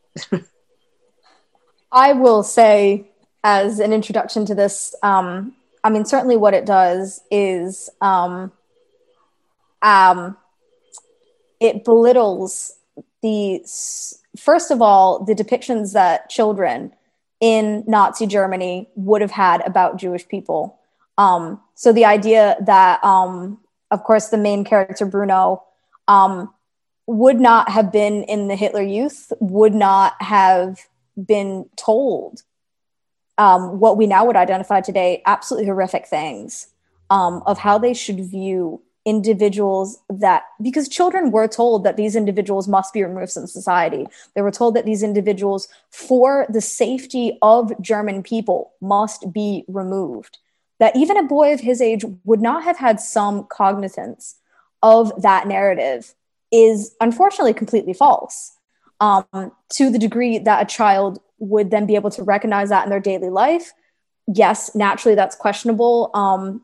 I will say, as an introduction to this, um, I mean, certainly what it does is um, um, it belittles the, first of all, the depictions that children in Nazi Germany would have had about Jewish people. Um, so the idea that, um, of course, the main character, Bruno, um, would not have been in the Hitler Youth, would not have been told um, what we now would identify today, absolutely horrific things um, of how they should view individuals that, because children were told that these individuals must be removed from society. They were told that these individuals, for the safety of German people, must be removed. That even a boy of his age would not have had some cognizance of that narrative is unfortunately completely false. Um, to the degree that a child would then be able to recognize that in their daily life, yes, naturally that's questionable. Um,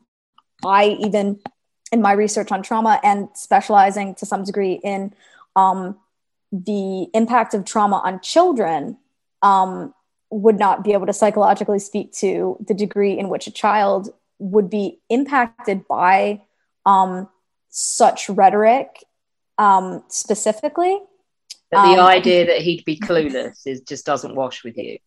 I even, in my research on trauma and specializing to some degree in um, the impact of trauma on children, um, would not be able to psychologically speak to the degree in which a child would be impacted by um, such rhetoric um, specifically. But the um, idea that he'd be clueless is just doesn't wash with you.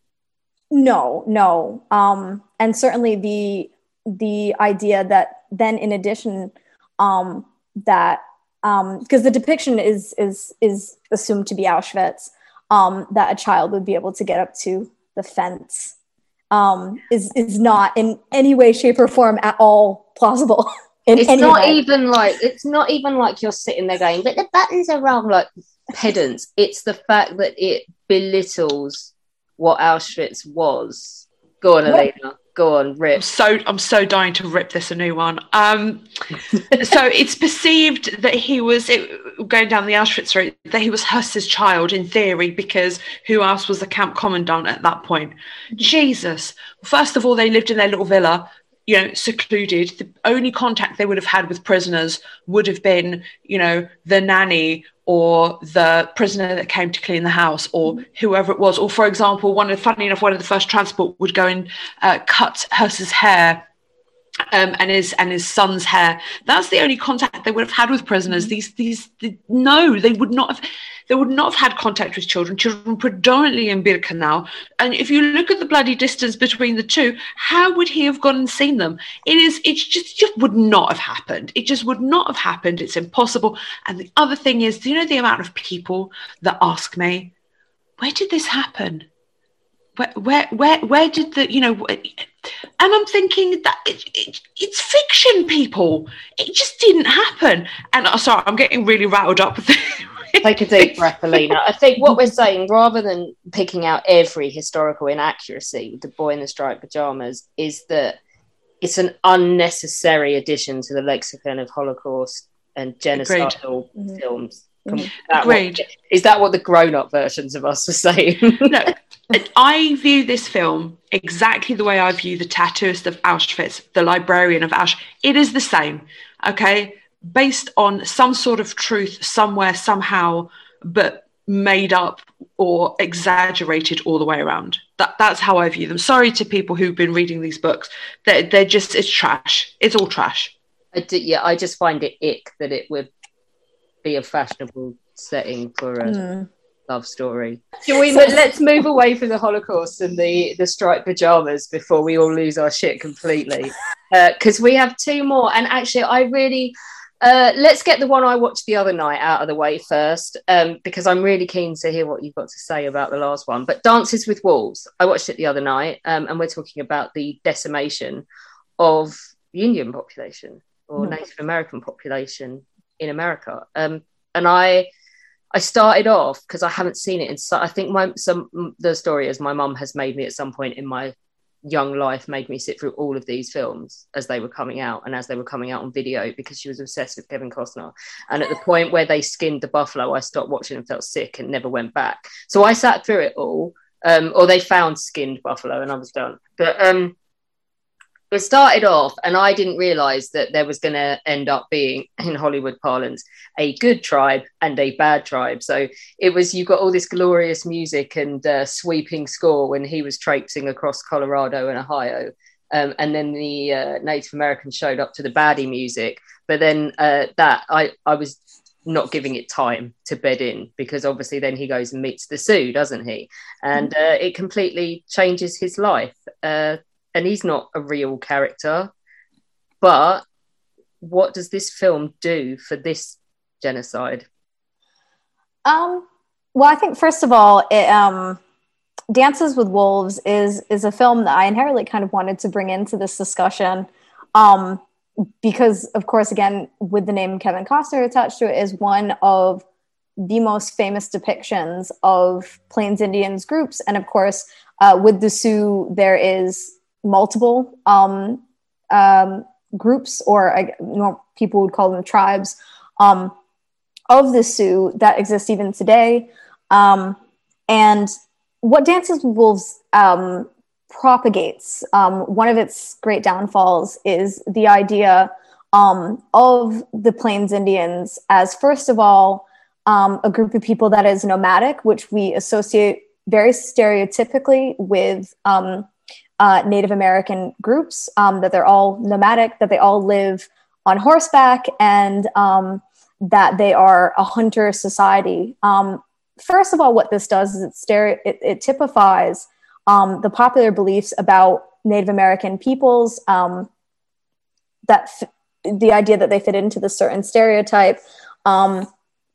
No, no. Um, and certainly the the idea that then in addition um, that um, because the depiction is is is assumed to be Auschwitz, um, that a child would be able to get up to the fence um, is is not in any way, shape, or form at all plausible. In it's any not way. even like it's not even like you're sitting there going, but the buttons are wrong, like pedants. It's the fact that it belittles what Auschwitz was. Go on, What- Alina. Go on, rip. I'm so I'm so dying to rip this a new one. Um, so it's perceived that he was it, going down the Auschwitz route, that he was Huss's child in theory, because who else was the camp commandant at that point? Jesus. First of all, they lived in their little villa, you know, secluded. The only contact they would have had with prisoners would have been, you know, the nanny or the prisoner that came to clean the house, or whoever it was. Or, for example, one of, funny enough, one of the first transport would go and uh, cut Huss's hair um, and his and his son's hair. That's the only contact they would have had with prisoners. These these the, no, they would not have. They would not have had contact with children. Children predominantly in Birkenau. And if you look at the bloody distance between the two, how would he have gone and seen them? It is. It just, just would not have happened. It just would not have happened. It's impossible. And the other thing is, do you know the amount of people that ask me, where did this happen? Where, where, where, where did the, you know, and I'm thinking that it, it, it's fiction, people. It just didn't happen. And uh, sorry, I'm getting really rattled up with it. Take a deep breath, Alina. I think what we're saying, rather than picking out every historical inaccuracy with the boy in the striped pajamas, is that it's an unnecessary addition to the lexicon of Holocaust and genocidal Agreed. films. Mm-hmm. That Agreed. What, is that what the grown-up versions of us were saying? No, I view this film exactly the way I view the tattooist of Auschwitz, the librarian of Auschwitz. It is the same, okay? Based on some sort of truth somewhere, somehow, but made up or exaggerated all the way around. That That's how I view them. Sorry to people who've been reading these books. They're, they're just, it's trash. It's all trash. I do, yeah, I just find it ick that it would be a fashionable setting for a Mm. love story. Shall we, let's move away from the Holocaust and the, the striped pajamas before we all lose our shit completely. Because uh, we have two more. And actually, I really... Uh, let's get the one I watched the other night out of the way first, um, because I'm really keen to hear what you've got to say about the last one. But Dances with Wolves, I watched it the other night, um, and we're talking about the decimation of the Indian population or mm. Native American population in America. Um, and I I started off, because I haven't seen it in so, I think my some the story is my mum has made me at some point in my young life made me sit through all of these films as they were coming out and as they were coming out on video, because she was obsessed with Kevin Costner. And at the point where they skinned the buffalo, I stopped watching and felt sick and never went back. So I sat through it all, um, or they found skinned buffalo and I was done. But um, it started off, and I didn't realise that there was going to end up being, in Hollywood parlance, a good tribe and a bad tribe. So it was, you got all this glorious music and uh, sweeping score when he was traipsing across Colorado and Ohio. Um, and then the uh, Native Americans showed up to the baddie music. But then uh, that, I, I was not giving it time to bed in, because obviously then he goes and meets the Sioux, doesn't he? And uh, it completely changes his life. Uh, And he's not a real character. But what does this film do for this genocide? Um, well, I think, first of all, it, um, Dances with Wolves is is a film that I inherently kind of wanted to bring into this discussion, um, because, of course, again, with the name Kevin Costner attached to it, is one of the most famous depictions of Plains Indians groups. And of course, uh, with the Sioux, there is multiple um, um, groups, or uh, you know, people would call them tribes, um, of the Sioux that exist even today. Um, and what Dances with Wolves um, propagates, um, one of its great downfalls is the idea um, of the Plains Indians as, first of all, um, a group of people that is nomadic, which we associate very stereotypically with um, uh, Native American groups, um, that they're all nomadic, that they all live on horseback, and um, that they are a hunter society. Um, first of all, what this does is it, stereo- it, it typifies um, the popular beliefs about Native American peoples, um, that f- the idea that they fit into the certain stereotype. Um,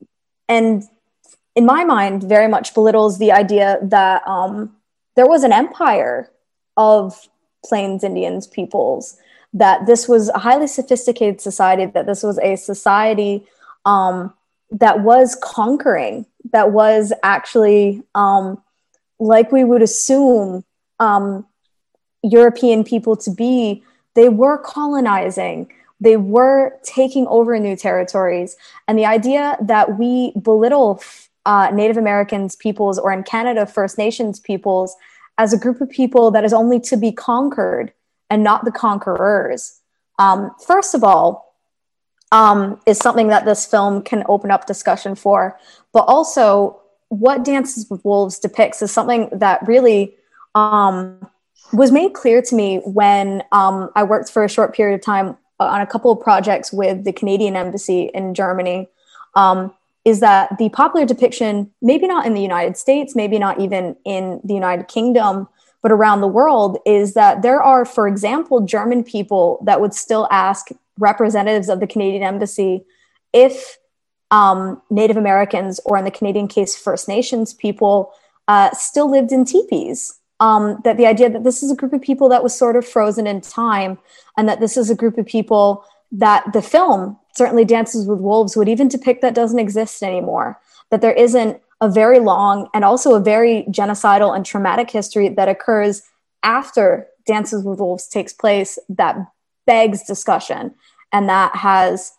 and in my mind, very much belittles the idea that um, there was an empire of Plains Indians peoples, that this was a highly sophisticated society, that this was a society um, that was conquering, that was actually, um, like we would assume um, European people to be, they were colonizing, they were taking over new territories. And the idea that we belittle uh, Native Americans peoples, or in Canada, First Nations peoples, as a group of people that is only to be conquered and not the conquerors, um, first of all, um, is something that this film can open up discussion for. But also, what Dances with Wolves depicts is something that really um, was made clear to me when um, I worked for a short period of time on a couple of projects with the Canadian Embassy in Germany, um, is that the popular depiction, maybe not in the United States, maybe not even in the United Kingdom, but around the world, is that there are, for example, German people that would still ask representatives of the Canadian Embassy if um, Native Americans, or in the Canadian case, First Nations people, uh, still lived in teepees. Um, that the idea that this is a group of people that was sort of frozen in time, and that this is a group of people that the film, certainly Dances with Wolves, would even depict that doesn't exist anymore, that there isn't a very long and also a very genocidal and traumatic history that occurs after Dances with Wolves takes place that begs discussion, and that has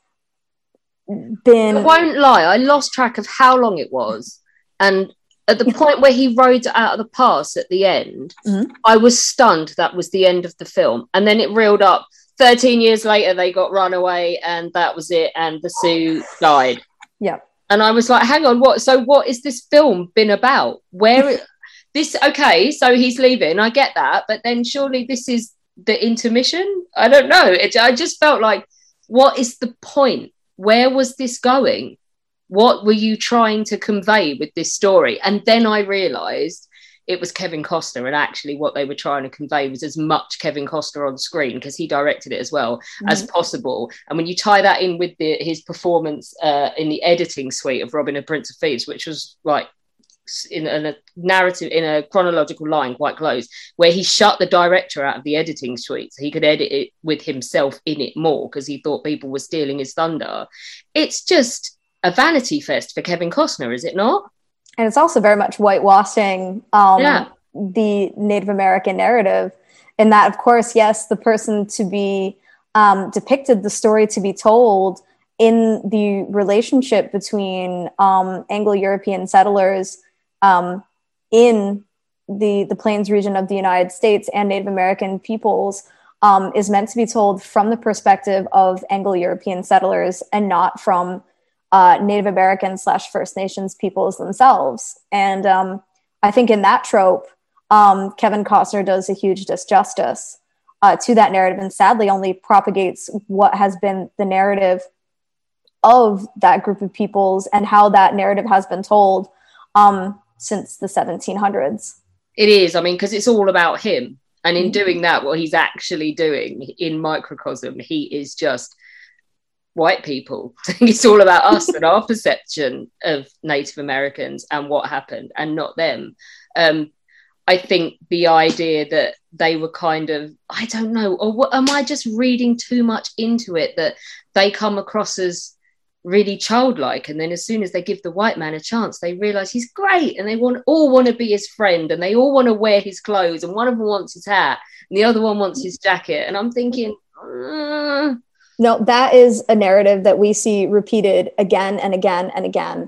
been... I won't lie, I lost track of how long it was, and at the point where he rode out of the pass at the end, mm-hmm. I was stunned that was the end of the film. And then it reeled up. thirteen years later, they got run away, and that was it. And the Sioux died. Yeah. And I was like, hang on, what? So what is this film been about? Where this? Okay, so he's leaving. I get that. But then surely this is the intermission? I don't know. It, I just felt like, what is the point? Where was this going? What were you trying to convey with this story? And then I realised it was Kevin Costner, and actually what they were trying to convey was as much Kevin Costner on screen, because he directed it as well, mm-hmm. as possible. And when you tie that in with the, his performance uh, in the editing suite of Robin Hood, Prince of Thieves, which was like in a, in a narrative, in a chronological line quite close, where he shut the director out of the editing suite so he could edit it with himself in it more, because he thought people were stealing his thunder. It's just a vanity fest for Kevin Costner, is it not? And it's also very much whitewashing um, yeah. the Native American narrative. In that, of course, yes, the person to be um, depicted, the story to be told in the relationship between um, Anglo-European settlers um, in the, the Plains region of the United States and Native American peoples um, is meant to be told from the perspective of Anglo-European settlers, and not from Uh, Native American slash First Nations peoples themselves. And um, I think in that trope, um, Kevin Costner does a huge disjustice uh, to that narrative, and sadly only propagates what has been the narrative of that group of peoples and how that narrative has been told um, since the seventeen hundreds. It is, I mean, because it's all about him. And in doing that, what he's actually doing in microcosm, he is just white people. It's all about us and our perception of Native Americans and what happened, and not them. Um, I think the idea that they were kind of, I don't know, or what, am I just reading too much into it, that they come across as really childlike, and then as soon as they give the white man a chance, they realize he's great, and they want all want to be his friend, and they all want to wear his clothes, and one of them wants his hat and the other one wants his jacket, and I'm thinking uh... no, that is a narrative that we see repeated again and again and again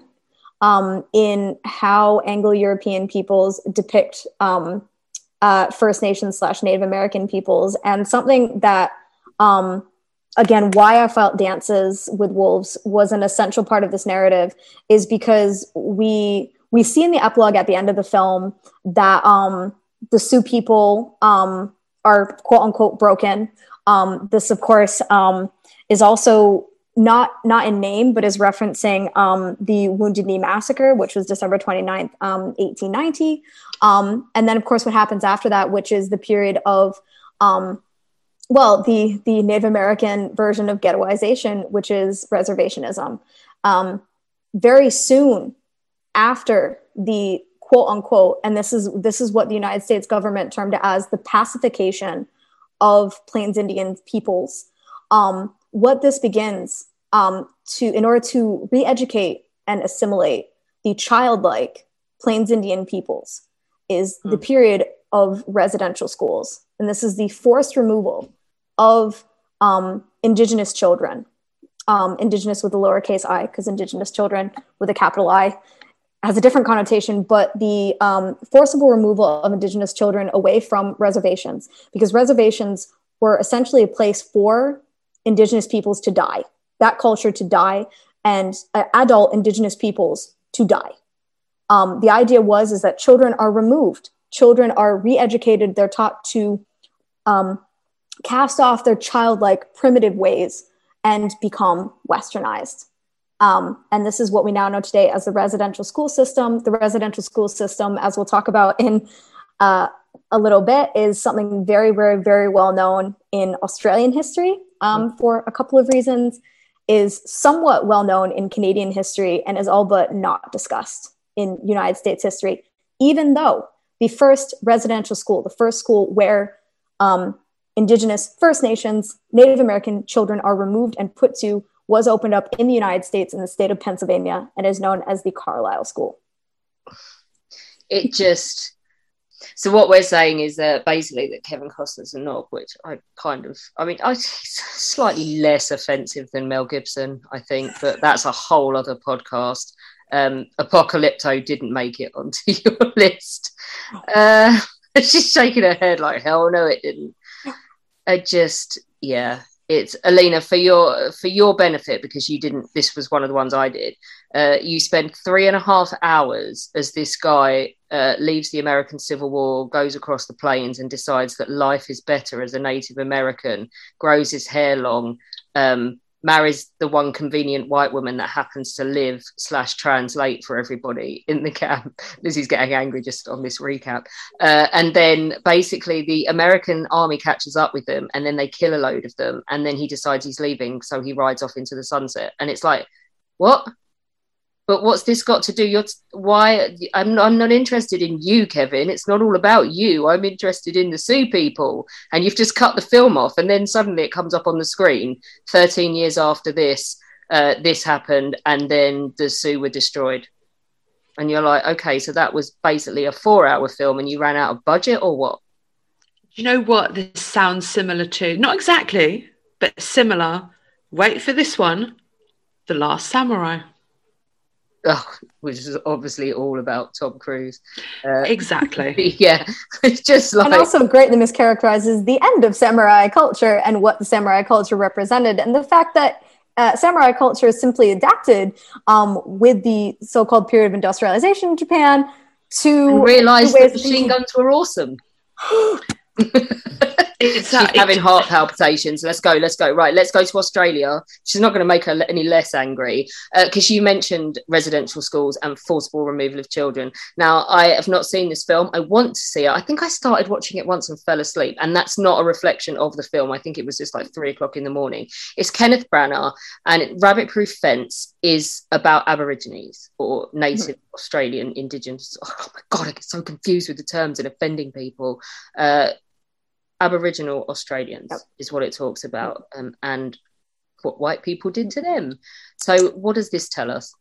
um, in how Anglo-European peoples depict um, uh, First Nations slash Native American peoples. And something that um, again, why I felt Dances with Wolves was an essential part of this narrative is because we we see in the epilogue at the end of the film that um, the Sioux people um, are quote unquote broken. Um, this, of course, um, is also not not in name, but is referencing um, the Wounded Knee Massacre, which was December twenty-ninth, um, eighteen ninety. Um, and then, of course, what happens after that, which is the period of um, well, the the Native American version of ghettoization, which is reservationism. Um, very soon after the quote unquote, and this is this is what the United States government termed as the pacification of Plains Indian peoples. Um, what this begins um, to, in order to re-educate and assimilate the childlike Plains Indian peoples, is mm. the period of residential schools. And this is the forced removal of um, Indigenous children, um, Indigenous with a lowercase I, because Indigenous children with a capital I has a different connotation, but the um, forcible removal of Indigenous children away from reservations, because reservations were essentially a place for Indigenous peoples to die, that culture to die, and uh, adult Indigenous peoples to die. Um, the idea was is that children are removed, children are re-educated, they're taught to um, cast off their childlike primitive ways and become westernized. Um, and this is what we now know today as the residential school system. The residential school system, as we'll talk about in uh, a little bit, is something very, very, very well known in Australian history um, for a couple of reasons, is somewhat well known in Canadian history, and is all but not discussed in United States history, even though the first residential school, the first school where um, Indigenous, First Nations, Native American children are removed and put to, was opened up in the United States in the state of Pennsylvania and is known as the Carlisle School. It just, so what we're saying is that basically that Kevin Costner's a knob, which I kind of, I mean, I slightly less offensive than Mel Gibson, I think, but that's a whole other podcast. Um, Apocalypto didn't make it onto your list. Uh, she's shaking her head like, hell no, it didn't. I just, yeah. It's Alina, for your for your benefit, because you didn't, this was one of the ones I did. Uh, you spend three and a half hours as this guy uh, leaves the American Civil War, goes across the plains and decides that life is better as a Native American, grows his hair long, um, marries the one convenient white woman that happens to live slash translate for everybody in the camp. Lizzie's getting angry just on this recap. Uh, and then basically the American army catches up with them, and then they kill a load of them. And then he decides he's leaving, so he rides off into the sunset. And it's like, what? But what's this got to do? You're why? I'm not, I'm not interested in you, Kevin. It's not all about you. I'm interested in the Sioux people. And you've just cut the film off, and then suddenly it comes up on the screen. thirteen years after this, uh, this happened, and then the Sioux were destroyed. And you're like, okay, so that was basically a four-hour film, and you ran out of budget, or what? You know what this sounds similar to? Not exactly, but similar. Wait for this one. The Last Samurai. Oh, which is obviously all about Tom Cruise. Uh, exactly. Yeah, it's just like... And also greatly mischaracterizes the end of samurai culture and what the samurai culture represented. And the fact that uh, samurai culture is simply adapted um, with the so-called period of industrialization in Japan to... And realised that machine guns were awesome. It's She's having heart palpitations. Let's go, let's go. Right, let's go to Australia. She's not going to make her any less angry because uh, you mentioned residential schools and forcible removal of children. Now, I have not seen this film. I want to see it. I think I started watching it once and fell asleep, and that's not a reflection of the film. I think it was just like three o'clock in the morning. It's Kenneth Branagh, and Rabbit Proof Fence is about Aborigines or Native mm-hmm. Australian Indigenous. Oh my God, I get so confused with the terms and offending people. Uh, Aboriginal Australians yep. is what it talks about, um, and what white people did to them. So what does this tell us?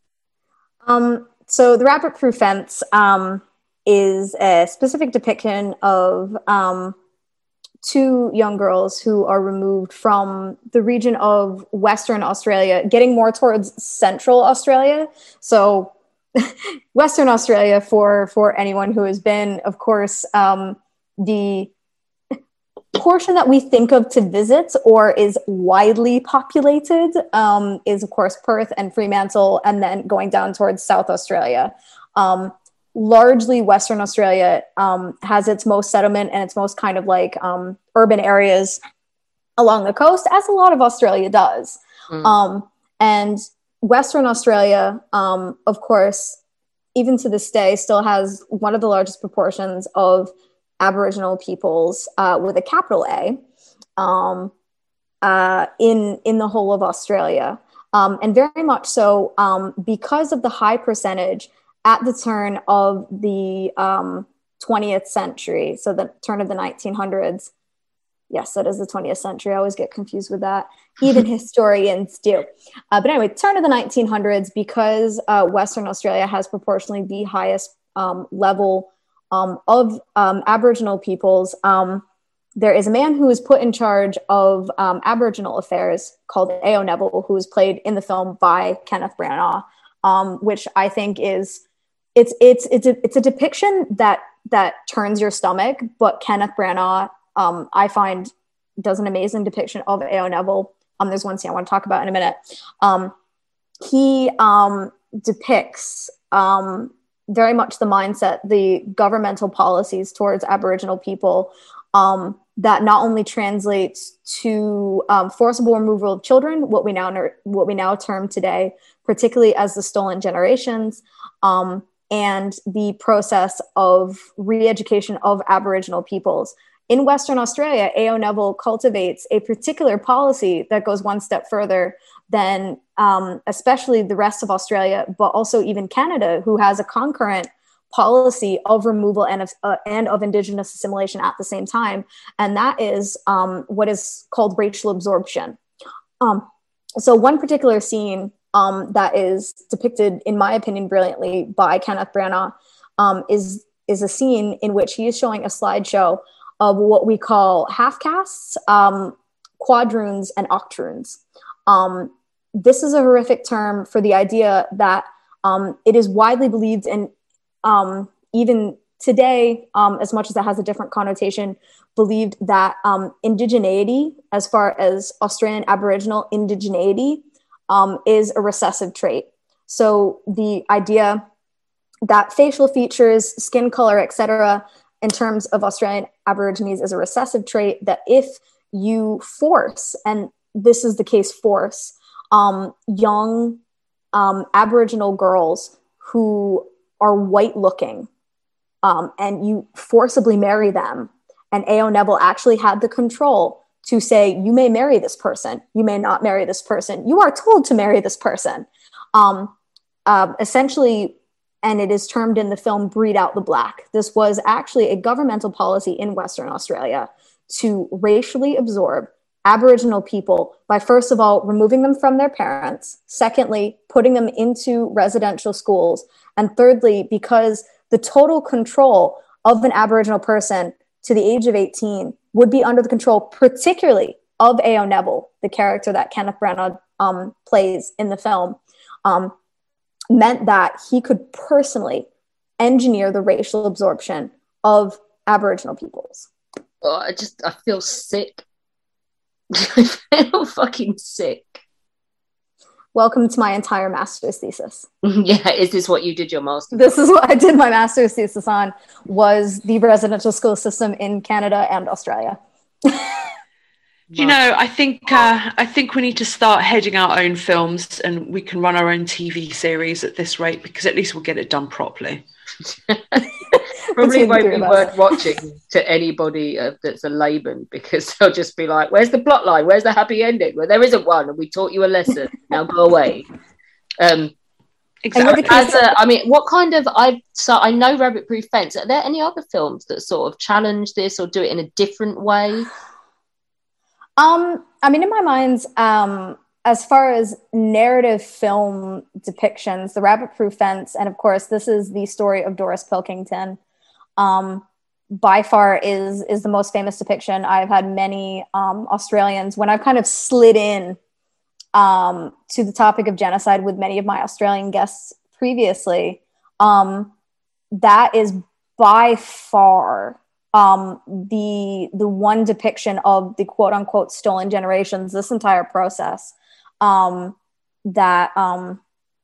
Um, so the Rabbit Proof Fence um, is a specific depiction of um, two young girls who are removed from the region of Western Australia, getting more towards Central Australia. So Western Australia, for, for anyone who has been, of course, um, the portion that we think of to visit or is widely populated um, is, of course, Perth and Fremantle, and then going down towards South Australia. Um, largely, Western Australia um, has its most settlement and its most kind of like um, urban areas along the coast, as a lot of Australia does. Mm. Um, and Western Australia, um, of course, even to this day, still has one of the largest proportions of Aboriginal peoples uh, with a capital A um, uh, in in the whole of Australia, um, and very much so um, because of the high percentage at the turn of the um, twentieth century, so the turn of the nineteen hundreds. Yes, that is the twentieth century. I always get confused with that. Even historians do. Uh, but anyway, turn of the nineteen hundreds, because uh, Western Australia has proportionally the highest um, level Um, of um, Aboriginal peoples, um, there is a man who is put in charge of um, Aboriginal affairs called A O Neville, who is played in the film by Kenneth Branagh, um, which I think is it's it's it's a, it's a depiction that that turns your stomach. But Kenneth Branagh, um, I find, does an amazing depiction of A O Neville. Um, there's one scene I want to talk about in a minute. Um, he um, depicts. Um, very much the mindset, the governmental policies towards Aboriginal people um, that not only translates to um, forcible removal of children, what we now what we now term today, particularly as the stolen generations, um, and the process of re-education of Aboriginal peoples. In Western Australia, A O Neville cultivates a particular policy that goes one step further than um, especially the rest of Australia, but also even Canada, who has a concurrent policy of removal and of, uh, and of Indigenous assimilation at the same time. And that is um, what is called racial absorption. Um, so one particular scene um, that is depicted, in my opinion, brilliantly by Kenneth Branagh um, is, is a scene in which he is showing a slideshow of what we call half-castes, um, quadroons, and octoroons. Um, this is a horrific term for the idea that um, it is widely believed, and um, even today, um, as much as it has a different connotation, believed that um, indigeneity, as far as Australian Aboriginal indigeneity, um, is a recessive trait. So the idea that facial features, skin color, et cetera, in terms of Australian Aborigines is a recessive trait, that if you force, and this is the case, force um, young um, Aboriginal girls who are white looking um, and you forcibly marry them, and A O Neville actually had the control to say, you may marry this person, you may not marry this person, you are told to marry this person. Um, uh, essentially, and it is termed in the film Breed Out the Black. This was actually a governmental policy in Western Australia to racially absorb Aboriginal people by, first of all, removing them from their parents, secondly, putting them into residential schools, and thirdly, because the total control of an Aboriginal person to the age of eighteen would be under the control, particularly of A O Neville, the character that Kenneth Branagh um, plays in the film, um, meant that he could personally engineer the racial absorption of Aboriginal peoples. Oh, I just, I feel sick. I feel fucking sick. Welcome to my entire master's thesis. Yeah, is this what you did your master's? This is what I did my master's thesis on, was the residential school system in Canada and Australia. Do you know, I think uh, I think we need to start heading our own films, and we can run our own T V series at this rate, because at least we'll get it done properly. Probably won't be worth watching to anybody uh, that's a layman, because they'll just be like, where's the plot line? Where's the happy ending? Well, there isn't one, and we taught you a lesson. Now go away. Um, exactly. As a, I mean, what kind of, I so I know Rabbit Proof Fence. Are there any other films that sort of challenge this or do it in a different way? Um, I mean, in my mind, um, as far as narrative film depictions, The Rabbit Proof Fence, and of course, this is the story of Doris Pilkington, um, by far is is the most famous depiction. I've had many um, Australians, when I've kind of slid in um, to the topic of genocide with many of my Australian guests previously, um, that is by far Um, the the one depiction of the quote unquote stolen generations, this entire process, um, that um,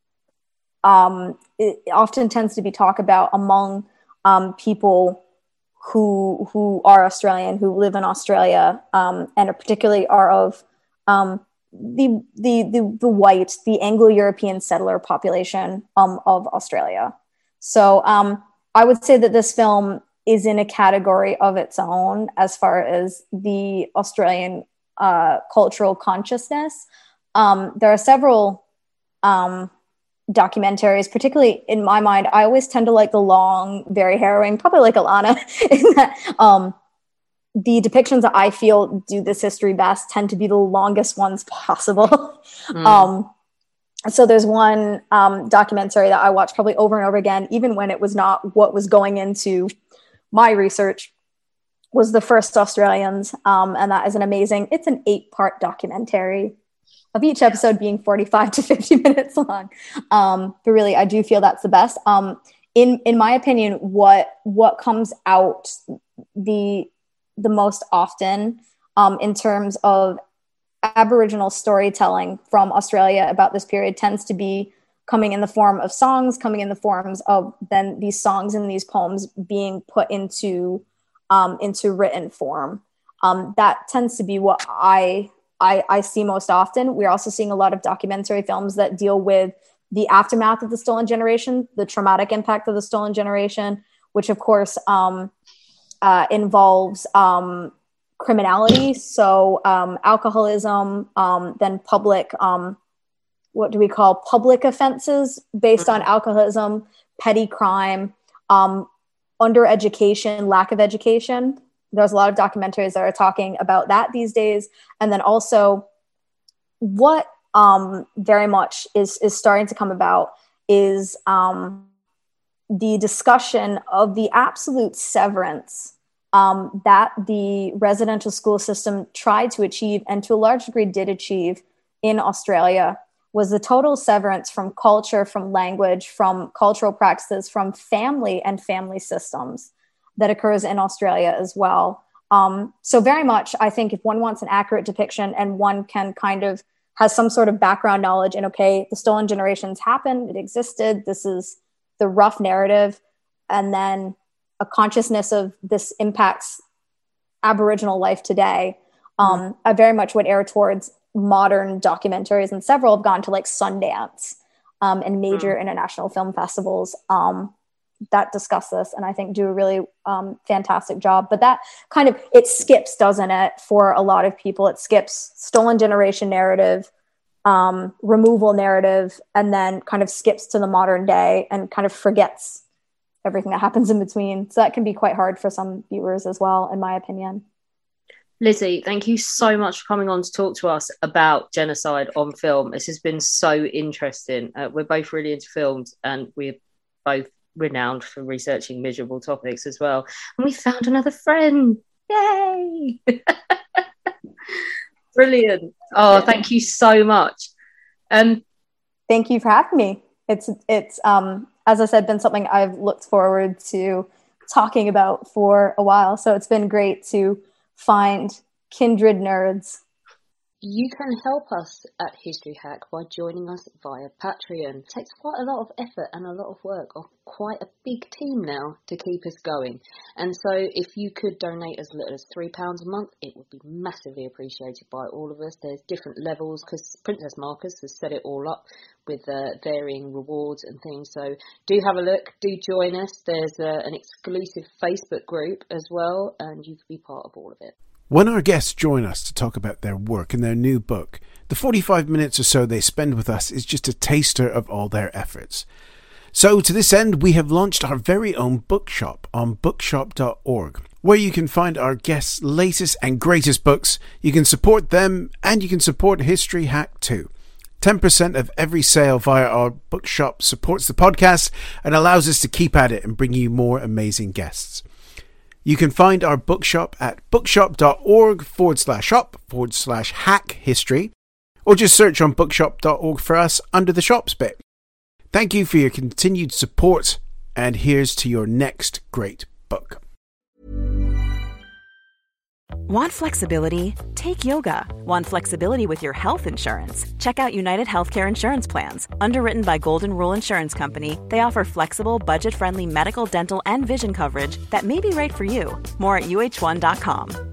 um, it often tends to be talked about among um, people who who are Australian, who live in Australia, um, and particularly are of um, the, the the the white, the Anglo-European settler population um, of Australia. So um, I would say that this film is in a category of its own as far as the Australian uh, cultural consciousness. Um, there are several um, documentaries, particularly in my mind. I always tend to like the long, very harrowing, probably like Alana, in that um, the depictions that I feel do this history best tend to be the longest ones possible. Mm. Um, so there's one um, documentary that I watched probably over and over again, even when it was not what was going into my research, was The First Australians. Um, and that is an amazing, it's an eight part documentary of each episode being forty-five to fifty minutes long. Um, but really, I do feel that's the best. Um, in, in my opinion, what, what comes out the, the most often um, in terms of Aboriginal storytelling from Australia about this period tends to be coming in the form of songs, coming in the forms of then these songs and these poems being put into um, into written form. Um, that tends to be what I, I I see most often. We're also seeing a lot of documentary films that deal with the aftermath of the stolen generation, the traumatic impact of the stolen generation, which of course um, uh, involves um, criminality. So um, alcoholism, um, then public um, what do we call public offenses based on alcoholism, petty crime, um, under education, lack of education. There's a lot of documentaries that are talking about that these days. And then also what um, very much is, is starting to come about is um, the discussion of the absolute severance um, that the residential school system tried to achieve, and to a large degree did achieve in Australia, was the total severance from culture, from language, from cultural practices, from family and family systems that occurs in Australia as well. Um, so very much, I think if one wants an accurate depiction and one can kind of has some sort of background knowledge in, okay, the stolen generations happened, it existed, this is the rough narrative, and then a consciousness of this impacts Aboriginal life today, um, mm-hmm. I very much would err towards modern documentaries, and several have gone to like Sundance um, and major mm. international film festivals um, that discuss this, and I think do a really um, fantastic job. But that kind of, it skips, doesn't it, for a lot of people? It skips stolen generation narrative, um, removal narrative, and then kind of skips to the modern day and kind of forgets everything that happens in between. So that can be quite hard for some viewers as well, in my opinion. Lizzie, thank you so much for coming on to talk to us about genocide on film. This has been so interesting. Uh, we're both really into films, and we're both renowned for researching miserable topics as well. And we found another friend. Yay! Brilliant. Oh, thank you so much. Um, thank you for having me. It's, it's um, as I said, been something I've looked forward to talking about for a while. So it's been great to find kindred nerds. You can help us at History Hack by joining us via Patreon. It takes quite a lot of effort and a lot of work of quite a big team now to keep us going. And so if you could donate as little as three pounds a month, it would be massively appreciated by all of us. There's different levels because Princess Marcus has set it all up with uh, varying rewards and things. So do have a look, do join us. There's uh, an exclusive Facebook group as well, and you can be part of all of it. When our guests join us to talk about their work and their new book, the forty-five minutes or so they spend with us is just a taster of all their efforts. So to this end, we have launched our very own bookshop on bookshop dot org, where you can find our guests' latest and greatest books. You can support them and you can support History Hack too. ten percent of every sale via our bookshop supports the podcast and allows us to keep at it and bring you more amazing guests. You can find our bookshop at bookshop dot org forward slash shop forward slash hack history, or just search on bookshop dot org for us under the shops bit. Thank you for your continued support, and here's to your next great book. Want flexibility? Take yoga. Want flexibility with your health insurance? Check out United Healthcare Insurance Plans. Underwritten by Golden Rule Insurance Company, they offer flexible, budget-friendly medical, dental, and vision coverage that may be right for you. More at U H one dot com.